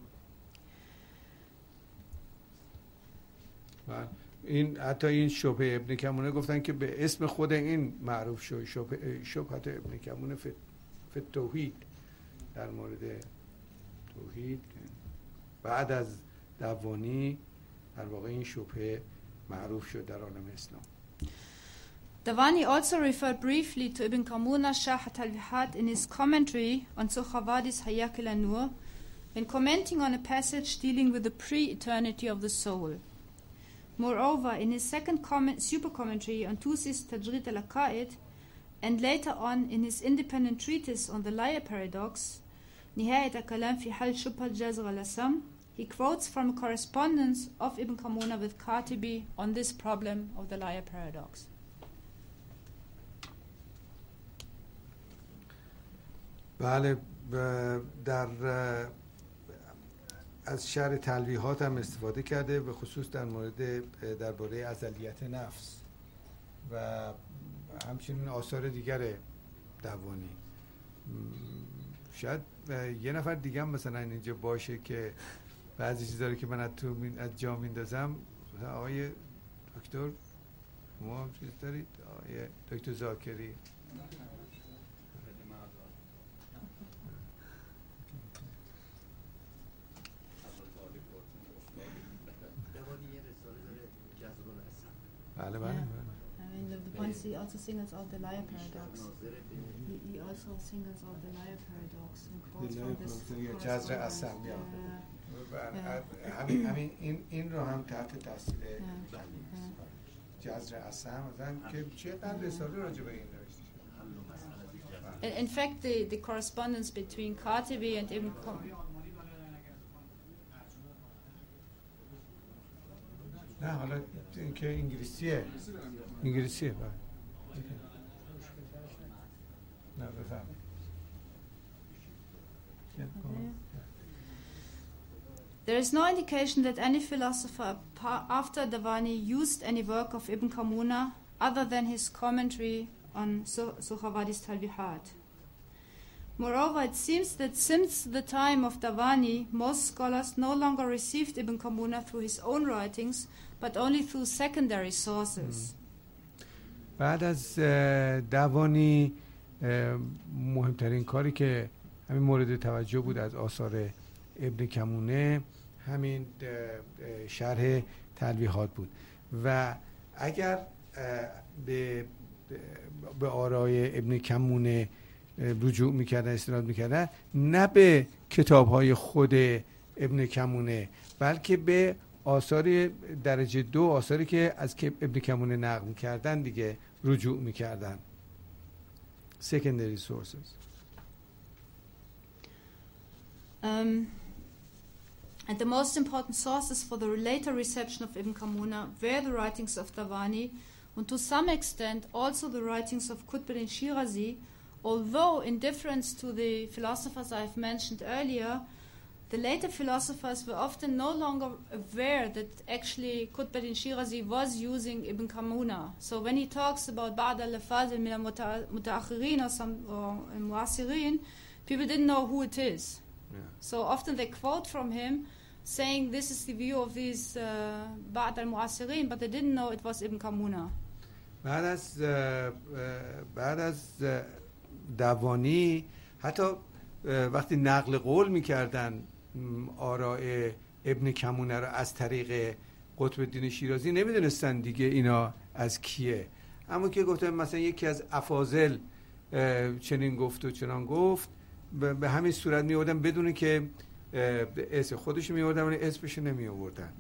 این حتی این شبهه ابن کمونه گفتن که به اسم خود این معروف شد، شبهه شبهت ابن کمونه فی توحید، در مورد توحید بعد از دوانی در واقع این شبهه معروف شد در عالم اسلام. Davani also referred briefly to Ibn Kamuna Sharh al-Talwihat in his commentary on Sukhavadi's Hayakil an-Nur, when commenting on a passage dealing with the pre-eternity of the soul. Moreover, in his second comment, super commentary on Tusi's Tajrid al-Aqaid, and later on in his independent treatise on the liar paradox, Nihayat al-Kalam fi Hal Shubha al-Jazr al-Asam, he quotes from a correspondence of Ibn Kamuna with Khatibi on this problem of the liar paradox. بله در از شرح تلویحات هم استفاده کرده، به خصوص در مورد درباره ازلیت نفس و همچنین آثار دیگر دوانی. شاید یه نفر دیگه هم مثلا اینجا باشه که بعضی چیزا رو که من از تو از جا میندازم، آقای دکتر شما چیز دارید؟ آقای دکتر زاکری بله بله. I mean, the, the points he also singles out the liar paradox. He, he also singles out the liar paradox and quotes from this. جذر اصم همین همین این این رو هم تحت تاثیر جذر اصم مثلا که چقدر رساله راجع به این نوشته شده. In fact, the the correspondence between Khatibi and Ibn Kamuna. نه حالا این که انگلیسیه انگلیسیه بله نه بفهم. There is no indication that any philosopher after Davani used any work of Ibn Kamuna other than his commentary on Sukhavadi's Talwihat. Moreover, it seems that since the time of Davani, most scholars no longer received Ibn Kamuna through his own writings, but only through secondary sources. بعد از دوانی مهمترین کاری که همین مورد توجه بود از آثار ابن کمونه همین شرح تلویحات بود و اگر به به آرای ابن کمونه رجوع میکردن استناد میکردن نه به کتاب‌های خود ابن کمونه بلکه به آثار درجه دو، آثاری که از ابن کمونه نقل میکردن دیگه رجوع میکردن. secondary sources. Um, and the most important sources for the later reception of Ibn Kamuna were the writings of Davani and to some extent also the writings of Qutbuddin Shirazi, although in difference to the philosophers I have mentioned earlier, the later philosophers were often no longer aware that actually Qutbuddin Shirazi was using Ibn Kamuna. So when he talks about Ba'd al-Lafaz min al-Muta'akhirin or some Mu'asirin, people didn't know who it is. Yeah. So often they quote from him saying this is the view of these uh, Ba'd al-Mu'asirin, but they didn't know it was Ibn Kamuna. بعد از بعد از دوانی حتی وقتی نقل قول میکردن آراء ابن کمونه رو از طریق قطب الدین شیرازی نمیدونستن دیگه اینا از کیه، اما که گفتم مثلا یکی از افاضل چنین گفت و چنان گفت، به همین صورت می آوردن بدون که اسم خودش می آوردن ولی اسمش نمی آوردن.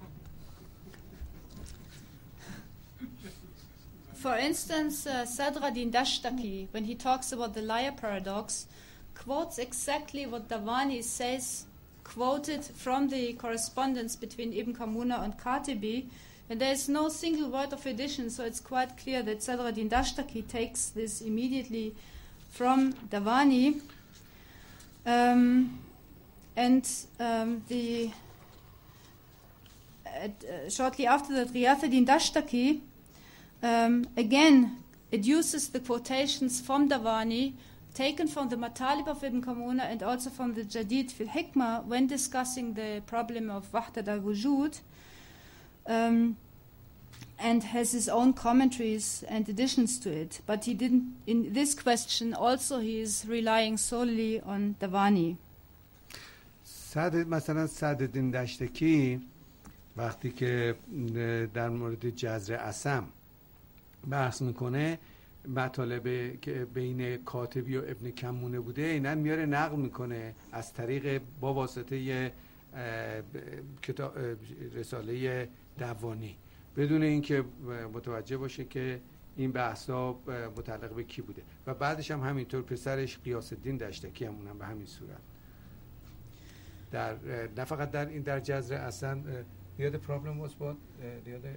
For instance, uh, Sadruddin Dashtaki, when he talks about the liar paradox, quotes exactly what Davani says, quoted from the correspondence between Ibn Kamuna and Katibi, and there is no single word of addition, so it's quite clear that Sadruddin Dashtaki takes this immediately from Davani. Um, and um, the uh, shortly after that, Ghiyath-ud-Din Dashtaki um, again adduces the quotations from Davani taken from the Matalib of Ibn Kamuna and also from the Jadid fil Hikmah when discussing the problem of Wahdat al-Wujud, um, and has his own commentaries and additions to it. But he didn't, in this question also he is relying solely on Davani. صد مثلا صدرالدین دشتکی وقتی که در مورد جذر عصم بحث میکنه، مطالب که بین کاتبی و ابن کمونه بوده اینا میاره نقل میکنه از طریق با واسطه کتاب رساله دوانی، بدون اینکه متوجه باشه که این بحثا متعلق به کی بوده. و بعدش هم همینطور پسرش غیاث الدین دشتکی هم اونم به همین صورت. در نه فقط در این در جذر اصلا the other problem was what the other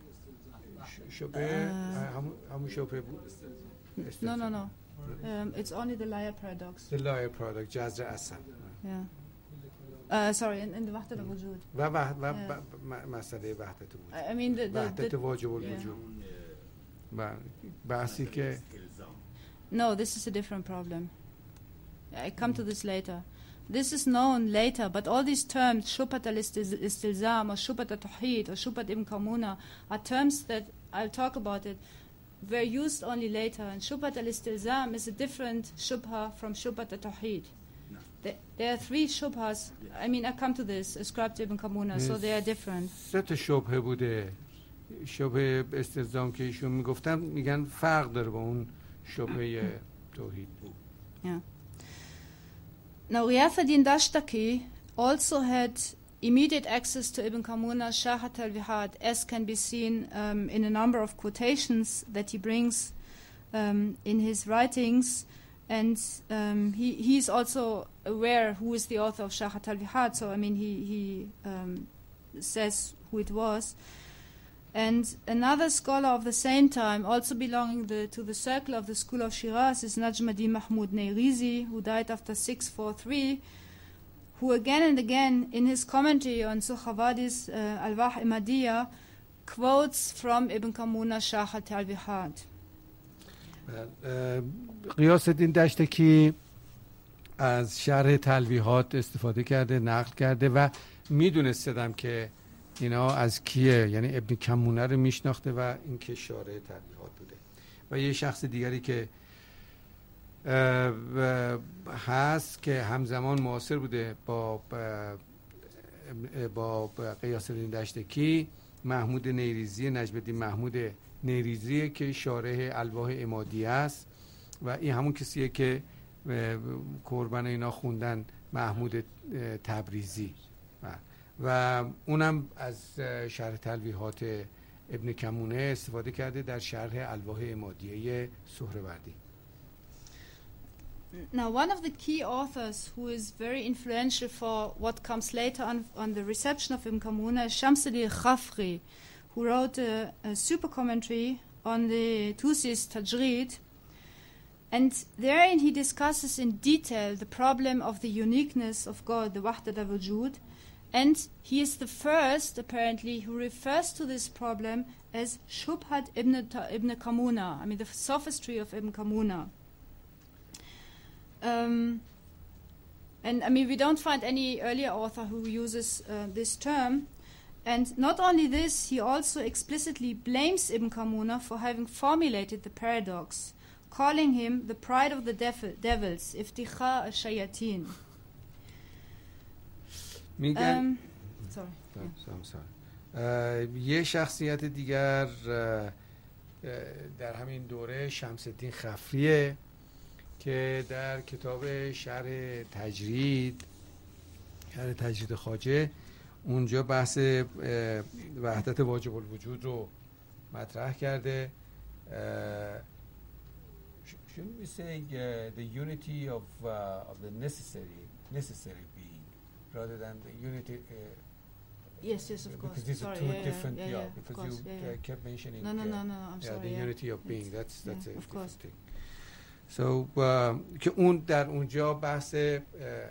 شبه همون شبه بود. No, no, no. Um, it's only the liar paradox. The liar paradox, جذر اصلا. Yeah. Uh, sorry, in, in the وحدت الوجود. و و مسئله وحدت الوجود. I mean the the, وحدت the واجب الوجود. بحثی که No, this is a different problem. I come to this later. This is known later, but all these terms, Shubat al-Istilzam or Shubat al-Tawhid or Shubat ibn Kamuna, are terms that, I'll talk about it, were used only later. And Shubat al-Istilzam is a different Shubha from Shubat al-Tawhid. There, there are three Shubhas, I mean, I come to this, ascribed to Ibn Kamuna, so they are different. سه تا شبهه بوده. شبهه استلزام که ایشون میگفتن میگن فرق داره با اون شبهه توحید. Yeah. Now, Ghiyath-ud-Din Dashtaki also had immediate access to Ibn Kamuna's Shahat al-Wihad, as can be seen um, in a number of quotations that he brings um, in his writings. And um, he he's also aware who is the author of Shahat al-Wihad, so I mean he, he um, says who it was. And another scholar of the same time, also belonging the, to the circle of the school of Shiraz, is Najmuddin Mahmud Neirizi, who died after six forty-three, who again and again in his commentary on Sukhavadi's uh, Al-Wah Imadiyya quotes from Ibn Kamuna Shahat al-Wihad. غیاث الدین دشتکی از شرح تلویحات استفاده کرده، نقل کرده و میدونستم که اینا از کیه، یعنی ابن کمونه رو میشناخته و این که شارح تلویحات بوده. و یه شخص دیگری که هست که همزمان معاصر بوده با با غیاث الدین دشتکی، محمود نیریزی، نجم الدین محمود نیریزی که شارح الواح امادیه است و این همون کسیه که قربان اینا خوندن، محمود تبریزی، و اونم از شرح تلویحات ابن کمونه استفاده کرده در شرح الواح امادیه سهروردی. Now, one of the key authors who is very influential for what comes later on, on the reception of Ibn Kamuna is Shamsuddin Khafri, who wrote a, a super commentary on the Tusi's Tajrid. And therein he discusses in detail the problem of the uniqueness of God, the Wahdat al-Wujud. And he is the first, apparently, who refers to this problem as Shubhat ibn, ibn Kamuna, I mean the sophistry of Ibn Kamuna. Um, and I mean, we don't find any earlier author who uses uh, this term. And not only this, he also explicitly blames Ibn Kamuna for having formulated the paradox, calling him the pride of the devil, devils, iftikha al-shayatin. میگن یه شخصیت دیگر در همین دوره شمس الدین خفریه که در کتاب شرح تجرید شرح تجرید خواجه اونجا بحث وحدت واجب الوجود رو مطرح کرده. Shouldn't we say uh, the unity of uh, of the necessary necessary being rather than the unity? Uh, yes, yes, of course. Because these sorry, are two yeah, different. yeah, Yeah, yeah, because course, you yeah, uh, yeah. kept mentioning. No, no, uh, no, no. I'm yeah, sorry. the yeah. unity of being. It's, That's that's yeah, a of different course. thing. So uh, که اون در اونجا بحث uh,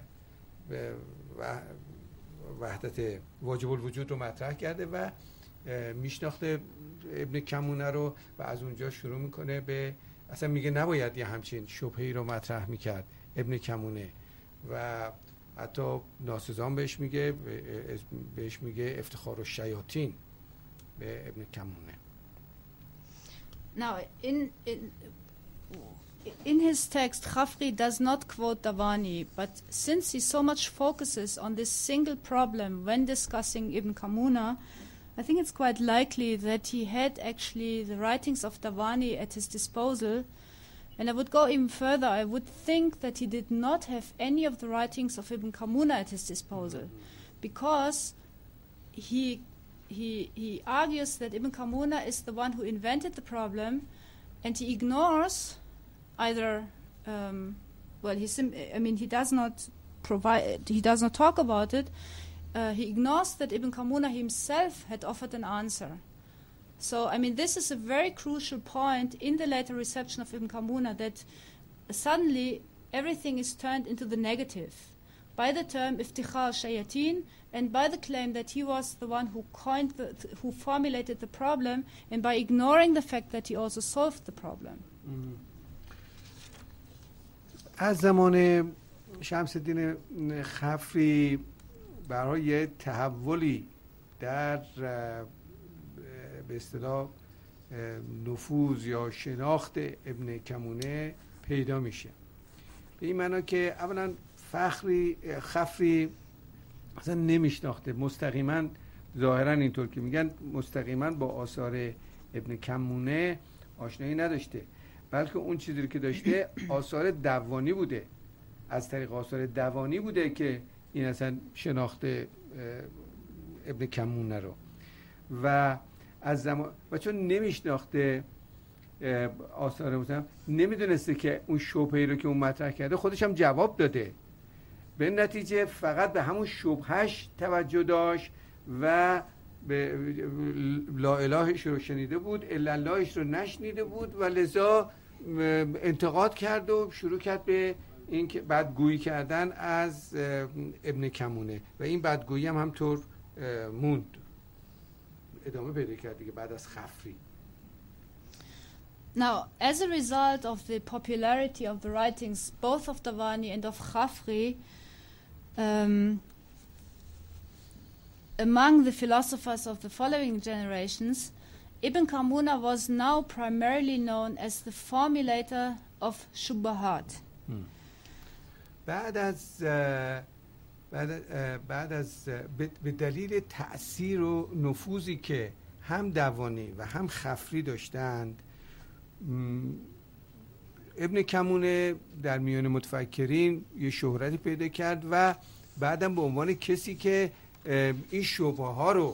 وحدت واجب الوجود رو مطرح کرده و میشناخته ابن کمونه رو و از اونجا شروع میکنه به اصلا میگه نباید یه همچین شبهه‌ای رو مطرح میکرد ابن کمونه و حتی ناسزان بهش میگه بهش میگه افتخار الشیاطین به ابن کمونه. Now in in in his text Khafri does not quote Davani, but since he so much focuses on this single problem when discussing Ibn Kamuna, I think it's quite likely that he had actually the writings of Davani at his disposal. And I would go even further. I would think that he did not have any of the writings of Ibn Kamuna at his disposal, because he he he argues that Ibn Kamuna is the one who invented the problem, and he ignores either um, well he sim- I mean he does not provide he does not talk about it. Uh, he ignores that Ibn Kamuna himself had offered an answer. So, I mean, this is a very crucial point in the later reception of Ibn Kamuna, that suddenly everything is turned into the negative by the term iftikhar shayatin and by the claim that he was the one who coined, the, who formulated the problem, and by ignoring the fact that he also solved the problem. از زمان شمس الدین خفری برای یه تحولی در به اصطلاح نفوذ یا شناخت ابن کمونه پیدا میشه. به این معنا که اولا فخری خفری اصلا نمیشناخته مستقیما، ظاهرا اینطور که میگن مستقیما با آثار ابن کمونه آشنایی نداشته، بلکه اون چیزی که داشته آثار دوانی بوده، از طریق آثار دوانی بوده که این اصلا شناخته ابن کمونه رو. و از زمان و چون نمیشناخته آثار مثلا نمیدونسته که اون شبهه‌ای رو که اون مطرح کرده خودش هم جواب داده، به نتیجه فقط به همون شبهش توجه داشت و به لا الهش رو شنیده بود، الا اللهش رو نشنیده بود و لذا انتقاد کرد و شروع کرد به این که بدگویی کردن از ابن کمونه و این بدگویی هم همطور موند، ادامه پیدا کرد دیگه بعد از خفری. Now, as a result of the popularity of the writings both of Davani and of Khafri um, among the philosophers of the following generations, Ibn Kamuna was now primarily known as the formulator of Shubahat. Hmm. بعد از بعد بعد از به دلیل تأثیر و نفوذی که هم دوانی و هم خفری داشتند، ابن کمونه در میان متفکرین یه شهرتی پیدا کرد و بعدم به عنوان کسی که این شبهه ها رو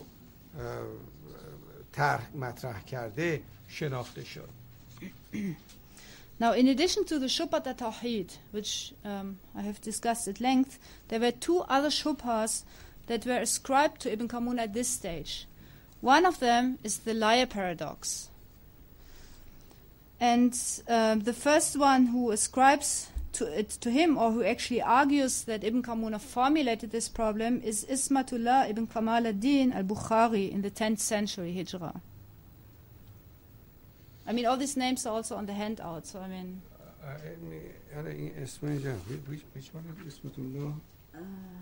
طرح مطرح کرده شناخته شد. Now, in addition to the Shubhat al-Tawheed, which um, I have discussed at length, there were two other Shubhas that were ascribed to Ibn Kamuna at this stage. One of them is the liar paradox. And uh, the first one who ascribes to it to him, or who actually argues that Ibn Kamuna formulated this problem, is Ismatullah ibn Kamal ad-Din al-Bukhari in the tenth century Hijrah. I mean, all these names are also on the handout, so I mean... Uh, uh, which, which one is Ismatullah? Uh,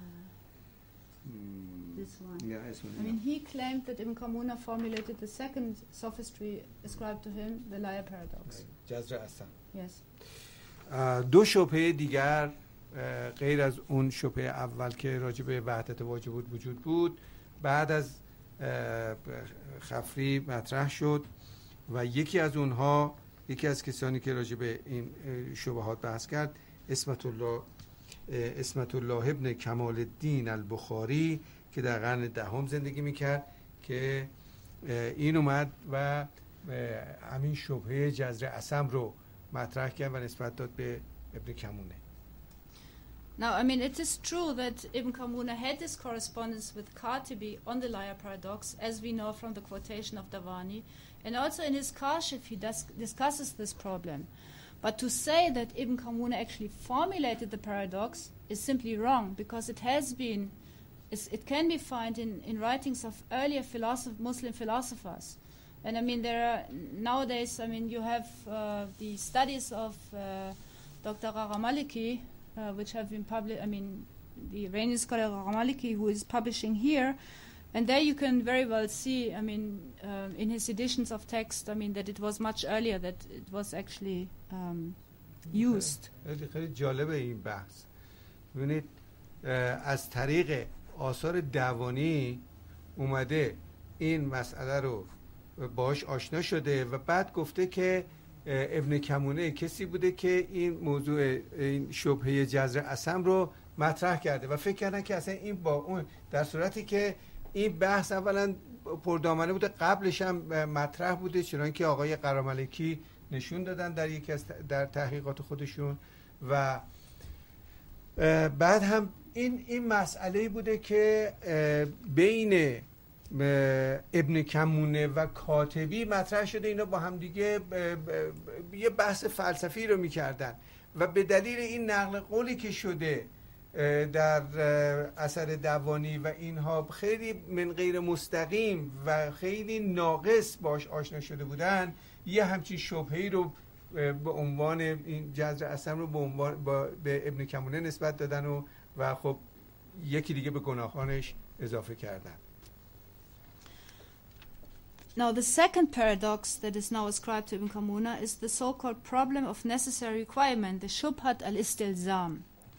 mm. This one. Yeah, Ismatullah. I mean, he claimed that Ibn Kamuna formulated the second sophistry ascribed to him, the liar paradox. جذر اصلا. Yes. دو شبهه دیگر غیر از اون شبهه اول که راجع به وحدت واجب وجود بود بعد از خفری مطرح شد و یکی از اونها یکی از کسانی که راجع به این شبهات بحث کرد اسمت الله اسمت الله ابن کمال الدین البخاری که در قرن دهم زندگی میکرد که این اومد و همین شبهه جذر عصم رو مطرح کرد و نسبت داد به ابن کمونه. Now, I mean, it is true that Ibn Kamuna had this correspondence with Katibi on the liar paradox, as we know from the quotation of Davani, and also in his Kashif he does, discusses this problem. But to say that Ibn Kamuna actually formulated the paradox is simply wrong, because it has been, it can be found in, in writings of earlier philosoph- Muslim philosophers. And I mean, there are nowadays, I mean, you have uh, the studies of uh, Doctor Rara Maliki, Uh, which have been published, I mean, the Iranian scholar Ramaliki, who is publishing here, and there you can very well see, I mean, uh, in his editions of text, I mean, that it was much earlier that it was actually um, used. خیلی خیلی جالبه این بحث. ببینید از طریق آثار دوانی اومده این مسئله رو باهاش آشنا شده و بعد گفته که ابن کمونه کسی بوده که این موضوع این شبهه جذر عصم رو مطرح کرده و فکر کردن که اصلا این با اون، در صورتی که این بحث اولا پردامنه بوده، قبلش هم مطرح بوده، چنانکه که آقای قراملکی نشون دادن در یکی از در تحقیقات خودشون. و بعد هم این این مسئله بوده که بین ابن کمونه و کاتبی مطرح شده، اینا با هم دیگه یه بحث فلسفی رو میکردن و به دلیل این نقل قولی که شده در اثر دوانی و اینها خیلی من غیر مستقیم و خیلی ناقص باش آشنا شده بودن، یه همچین شبهه‌ای رو به عنوان این جذر عصم رو به عنوان با به ابن کمونه نسبت دادن و و خب یکی دیگه به گناهانش اضافه کردن. Now, the second paradox that is now ascribed to Ibn Kamuna is the so-called problem of necessary requirement, the Shubhat al-Istilzam.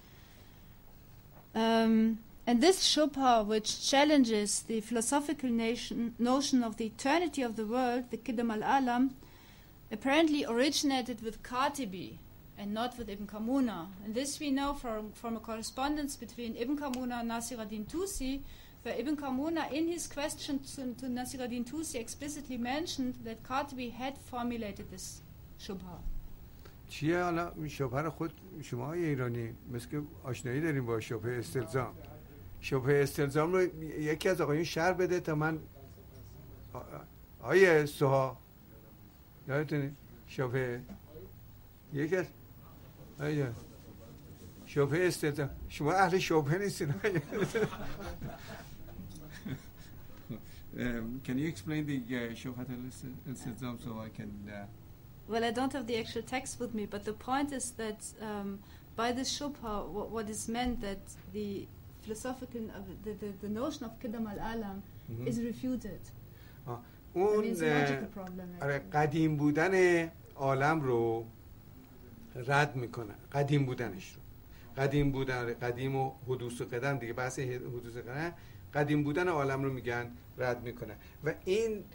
Um, and this Shubha, which challenges the philosophical nation, notion of the eternity of the world, the Qidam al-Alam, apparently originated with Katibi and not with Ibn Kamuna. And this we know from, from a correspondence between Ibn Kamuna and Nasir ad-Din Tusi, where Ibn Kamuna, in his question to, to Nasir ad-Din Tusi, explicitly mentioned that Katibi had formulated this shubha. چیه حالا شبهه رو خود شما های ایرانی مثل که آشنایی داریم با شبهه استلزام. شبهه استلزام رو یکی از آقایون شرح بده تا من آیه سوها یادتونه شبهه یکی از آیه شبهه استلزام. شما اهل شبهه نیستین. Um, can you explain the uh, Shubhat al-Istilzam so I can... Uh... Well, I don't have the actual text with me, but the point is that um, by this Shubha, what, what is meant that the philosophical, uh, the, the, the notion of Qidam al-Alam mm-hmm. is refuted. Ah. I mean, it's a logical problem. قدیم بودن عالم رو رد میکنه. قدیم بودنش رو. قدیم بودن قدیم و حدوث و قدم دیگه بحث حدوث و قدم. قدیم بودن عالم رو میگن رد میکنه و این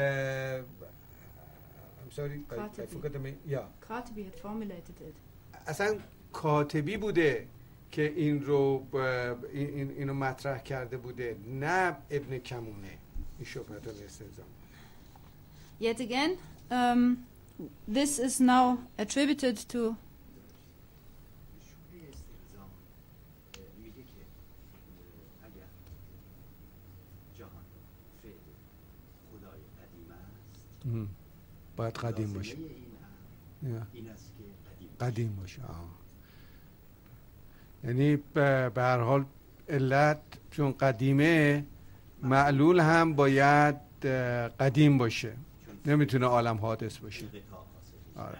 I'm sorry I forgot the name. Yeah. Katibi had formulated it. اصلا کاتبی بوده که این رو این اینو مطرح کرده بوده، نه ابن کمونه. این شبهت الاستلزام. Yet again, um, this is now attributed to باید قدیم باشه. این است که قدیم باشه. آه. یعنی به هر حال علت چون قدیمه معلول هم باید قدیم باشه، نمیتونه عالم حادث باشه. آره.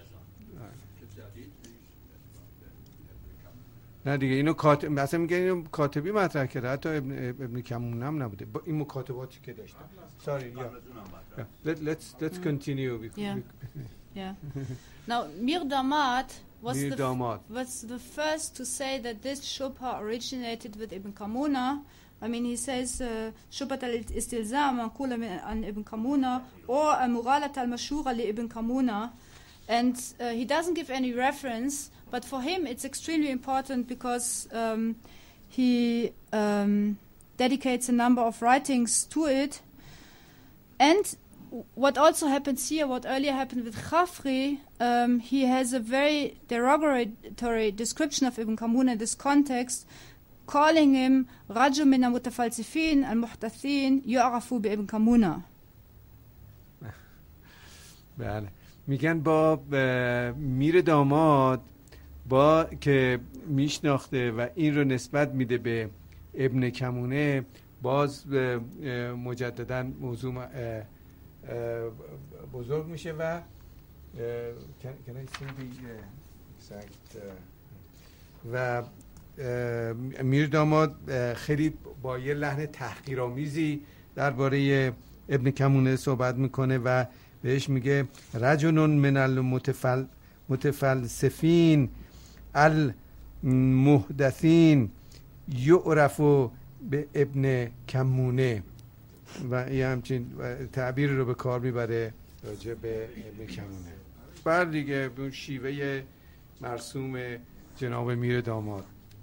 نه دیگه اینو کاتب مثلا میگن اینو کاتبی مطرح کرده، حتی ابن ابن کمون هم نبوده با این مکاتباتی که داشته. Sorry, yeah. yeah. Let, let's let's continue. Yeah. Yeah. Now, Mir Damad was Mir the Damad. F- was the first to say that this shubha originated with Ibn Kamuna. I mean, he says shubhat al-istilzam manqula an Ibn Kamuna or al-mughalat al-mashhura li Ibn Kamuna. And uh, he doesn't give any reference, but for him it's extremely important because um, he um, dedicates a number of writings to it. And what also happens here, what earlier happened with Khafri, um, he has a very derogatory description of Ibn Kamuna in this context, calling him رجل من المتفلسفين المحدثين يعرف بابن Kamuna. بله، میگن با میر داماد با که میشناخته و این رو نسبت میده به ابن کمونه، باز مجددا موضوع بزرگ میشه و و میر داماد خیلی با یه لحن تحقیرآمیزی درباره ابن کمونه صحبت میکنه و بهش میگه رجل من المتفل متفلسفین المحدثین یعرف به ابن کمونه و یه همچین تعبیر رو به کار میبره راجع به ابن کمونه. بعد دیگه اون شیوه مرسوم جناب میر داماد.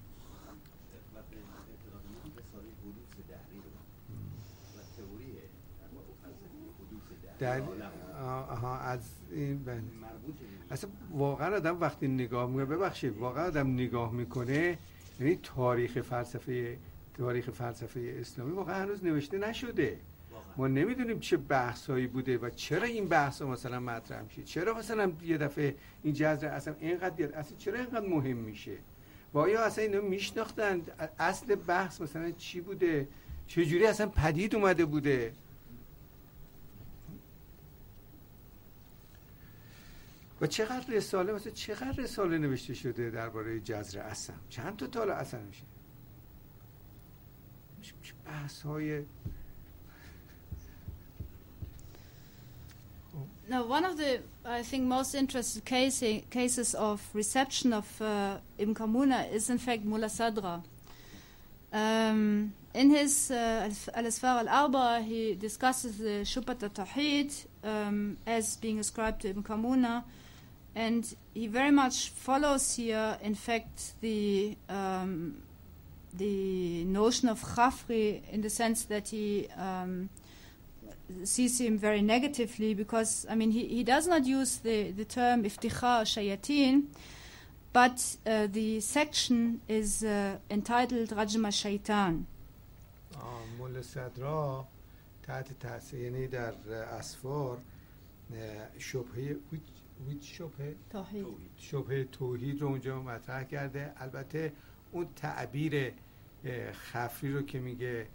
در آها از این بند. اصلا واقعا آدم وقتی نگاه میکنه، ببخشید واقعا آدم نگاه میکنه، یعنی تاریخ فلسفه تاریخ فلسفه اسلامی واقعا هنوز نوشته نشده. ما نمیدونیم چه بحثایی بوده و چرا این بحثا مثلا مطرح میشه، چرا مثلا یه دفعه این جذر اصلا اینقدر اصلا چرا اینقدر مهم میشه و آیا اصلا اینا میشناختن اصل بحث مثلا چی بوده، چه جوری اصلا پدید اومده بوده. و چقدر رساله مثلا چقدر رساله نوشته شده درباره جذر اسم، چند تا تالا اصلا میشه بحث های. Now, one of the, I think, most interesting case, cases of reception of uh, Ibn Kamuna is, in fact, Mullah Sadra. Um, in his uh, Al-Asfar al-Arba, he discusses the Shubhat al-Tawheed um, as being ascribed to Ibn Kamuna, and he very much follows here, in fact, the um, the notion of Khafri in the sense that he um, sees him very negatively because, I mean, he, he does not use the, the term iftikhar shayateen, but uh, the section is uh, entitled Rajma Shaitan. مول صدرا تحت تاثیر یعنی در اسفار شبهه شبهه توحید شبهه توحید رو اونجا مطرح کرده. البته اون تعبیر خفری رو که میگه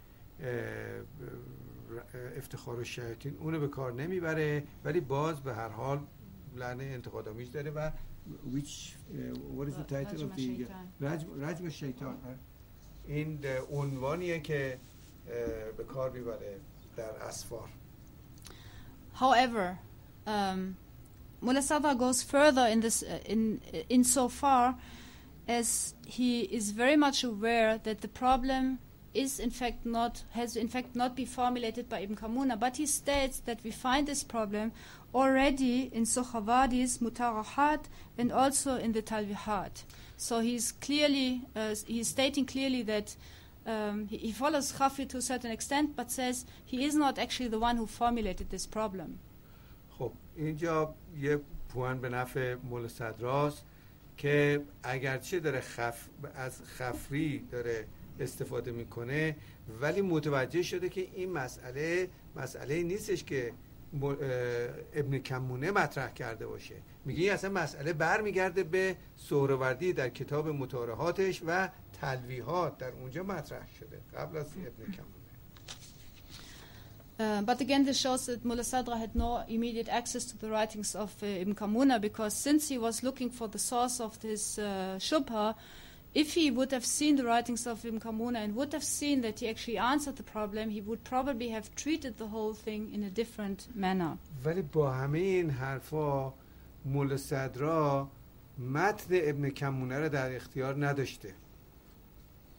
افتخار الشیاطین اونو به کار نمیبره، ولی باز به هر حال لعنه انتقادآمیز داره و which uh, what is the title of the رجم شیطان، این عنوانیه که به کار میبره در اسفار. However, um, Mullah Sadra goes further in this uh, in in so far as he is very much aware that the problem is in fact not has in fact not been formulated by Ibn Kamuna, but he states that we find this problem already in Sukhavadi's Mutarahat and also in the Talvihat. So he's clearly uh, he's stating clearly that um, he, he follows Khafri to a certain extent, but says he is not actually the one who formulated this problem. خب اینجا یه پوان به نفع مولا صدراست که اگرچه داره خف از خفری داره استفاده میکنه، ولی متوجه شده که این مسئله مسئله نیستش که ابن کمونه مطرح کرده باشه. میگه این اصلا مسئله برمیگرده به سهروردی در کتاب مطارحاتش و تلویحات در اونجا مطرح شده قبل از ابن کمونه. Uh, but again, this shows that Mullah Sadra had no immediate access to the writings of uh, Ibn Kamuna, because since he was looking for the source of this uh, shubha, if he would have seen the writings of Ibn Kamuna and would have seen that he actually answered the problem, he would probably have treated the whole thing in a different manner. ولی با همه این حرفا مولا صدرا متن ابن کمونه رو در اختیار نداشته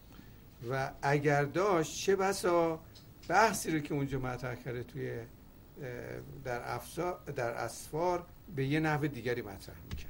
و اگر داشت چه بسا بحثی رو که اونجا مطرح کرده توی در افسا در اسفار به یه نحو دیگری مطرح میکرد.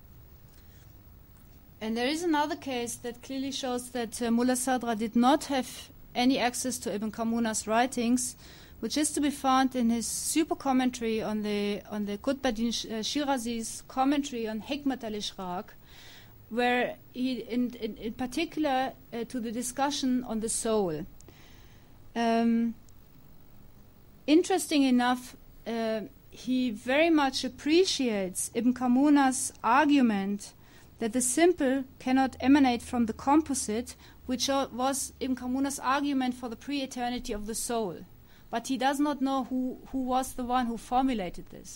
And there is another case that clearly shows that uh, Mullah Sadra did not have any access to Ibn Kamuna's writings, which is to be found in his super commentary on the on the Qutbuddin Shirazi's commentary on Hikmat al-Ishraq, where he, in, in, in particular, uh, to the discussion on the soul. Um, interesting enough, uh, he very much appreciates Ibn Kamuna's argument that the simple cannot emanate from the composite, which was Ibn Kamuna's argument for the pre-eternity of the soul. But he does not know who, who was the one who formulated this.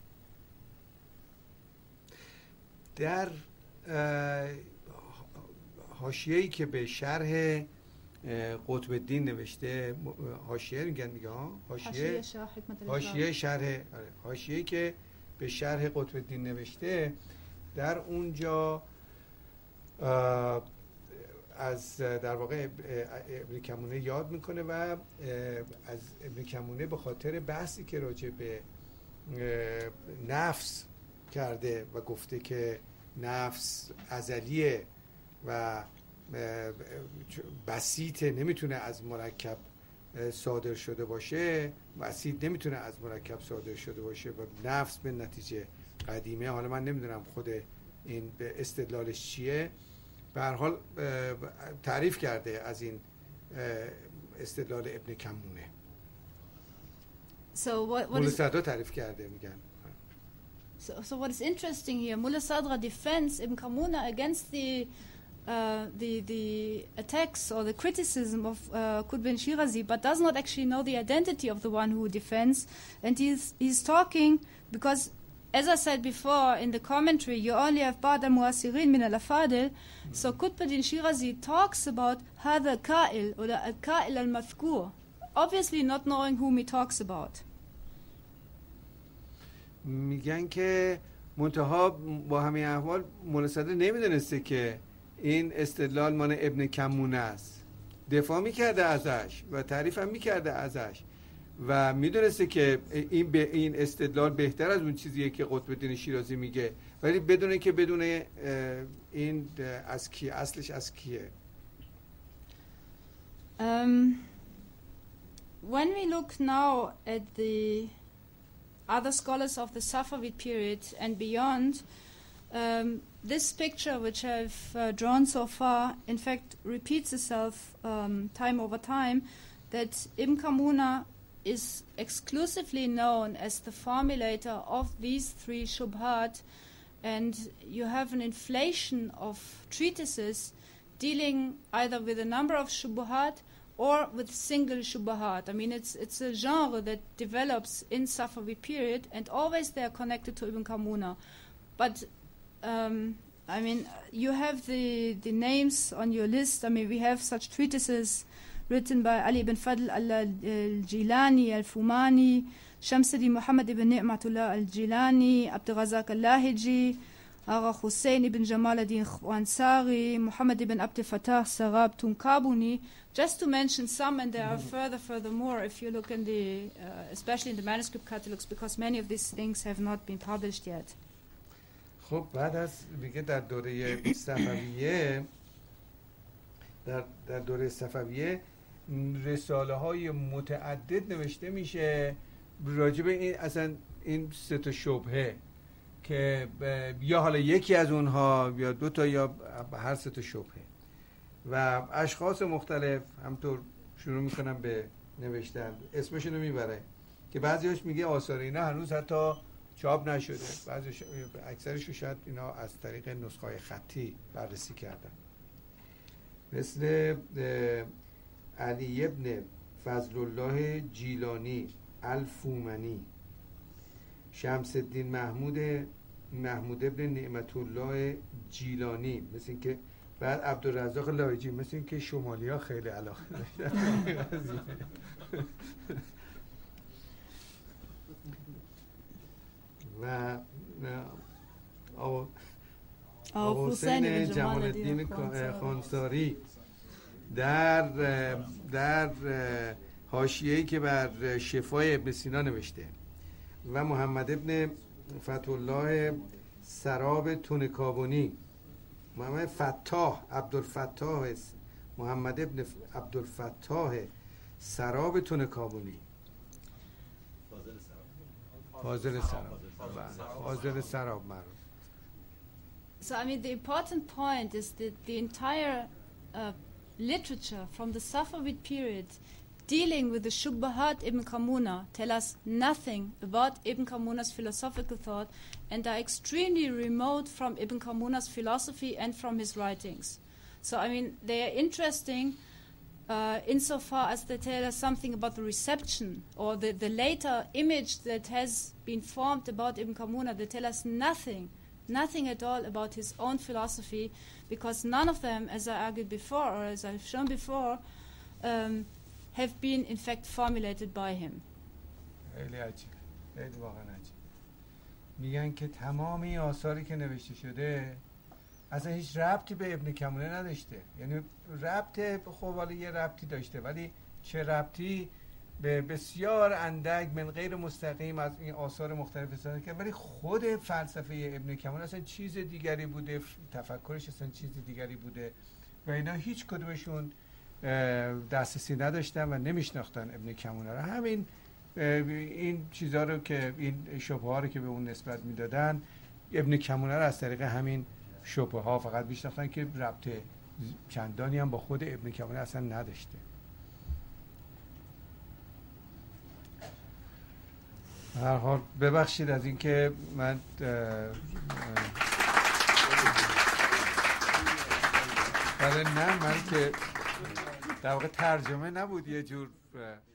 در حاشیه‌ای که به شرح قطب الدین نوشته، حاشیه میگن دیگه ها، حاشیه حاشیه شرح حاشیه‌ای که به شرح قطب الدین نوشته، در اونجا از در واقع ابن کمونه یاد میکنه و از ابن کمونه به خاطر بحثی که راجع به نفس کرده و گفته که نفس ازلیه و بسیطه، نمیتونه از مرکب صادر شده باشه، بسیط نمیتونه از مرکب صادر شده باشه و نفس به نتیجه قدیمه. حالا من نمیدونم خود این به استدلالش چیه، به هر حال تعریف کرده از این استدلال ابن کمونه. So what, what مولا is, صدرا تعریف کرده میگن. so, so what is interesting here, Mullah Sadra defends Ibn Kamuna against the uh, the the attacks or the criticism of uh, Qutb Shirazi, but does not actually know the identity of the one who defends, and he's he's talking because, as I said before in the commentary, you only have Ba'd al-Mu'asirin min al-Afadil. So Qutbuddin Shirazi talks about هذا كائل or الكائل المذكور, obviously not knowing whom he talks about. میگن که منتها با همین احوال مولا صدر نمیدونسته که این استدلال مال ابن کمونه است، دفاع میکرده ازش و تعریف هم میکرده ازش و میدونسته که این به این استدلال بهتر از اون چیزیه که قطب الدین شیرازی میگه، ولی بدونه که بدونه این از کی اصلش از کیه. Um, when we look now at the other scholars of the Safavid period and beyond, um, this picture which I've uh, drawn so far in fact repeats itself um, time over time, that Ibn Kamuna is exclusively known as the formulator of these three shubhat, and you have an inflation of treatises dealing either with a number of shubhat or with single shubahat. I mean, it's it's a genre that develops in Safavi period, and always they are connected to Ibn Kamuna. But um, I mean, you have the the names on your list. I mean, we have such treatises written by Ali ibn Fadl al-Jilani, al-Fumani, Shamsuddin Muhammad ibn Ni'matullah al-Jilani, Abd al-Razak al-Lahiji, Agha Hussein ibn Jamal ad-Din Ansari, Muhammad ibn Abd al-Fattah Sarab Tunkabuni, just to mention some, and there are further, furthermore, if you look in the, uh, especially in the manuscript catalogs, because many of these things have not been published yet. خب بعد از میگه در دوره صفویه در در دوره صفویه رساله های متعدد نوشته میشه راجع به این اصلا این سه تا شبهه که یا حالا یکی از اونها یا دو تا یا هر سه تا شبهه و اشخاص مختلف همطور شروع میکنن به نوشتن، اسمشون رو میبره که بعضیش میگه آثار اینا هنوز حتی چاپ نشده، بعضیش اکثرش رو شاید اینا از طریق نسخه‌های خطی بررسی کردن، مثل علی ابن فضل الله جیلانی الفومنی، شمس الدین محمود محمود ابن نعمت الله جیلانی، مثل این که بعد عبدالرزاق لایجی، مثل این که شمالی ها خیلی علاقه داشتن و آقا حسین جمال الدین خانساری در در حاشیه‌ای که بر شفای ابن سینا نوشته و محمد ابن فتحالله سراب تونکابونی، محمد فتاح عبدالفتاح محمد ابن عبدالفتاح سراب تونکابونی، فاضل سراب فاضل سراب معروف. So I mean the important point is that the entire uh, literature from the Safavid period dealing with the Shubbahat Ibn Kamuna tell us nothing about Ibn Kamuna's philosophical thought and are extremely remote from Ibn Kamuna's philosophy and from his writings. So I mean they are interesting uh, insofar as they tell us something about the reception or the, the later image that has been formed about Ibn Kamuna. They tell us nothing Nothing at all about his own philosophy, because none of them, as I argued before, or as I've shown before, um, have been in fact formulated by him. خیلی عجیب، خیلی واقعا عجیب. میگن که تمام این آثاری که نوشته شده اصلا هیچ ربطی به ابن کمونه نداشته. یعنی ربط خب حالا یه ربطی داشته، ولی چه ربطی به بسیار اندک من غیر مستقیم از این آثار مختلف استفاده کرد، ولی خود فلسفه ابن کمونه اصلا چیز دیگری بوده، تفکرش اصلا چیز دیگری بوده و اینا هیچ کدومشون دسترسی نداشتن و نمیشناختن ابن کمونه رو. همین این چیزها رو که این شبهه ها رو که به اون نسبت میدادن، ابن کمونه رو از طریق همین شبهه ها فقط میشناختن که ربط چندانی هم با خود ابن کمونه اصلا نداشته. هر حال ببخشید از اینکه من برای نه من که در واقع ترجمه نبود، یه جور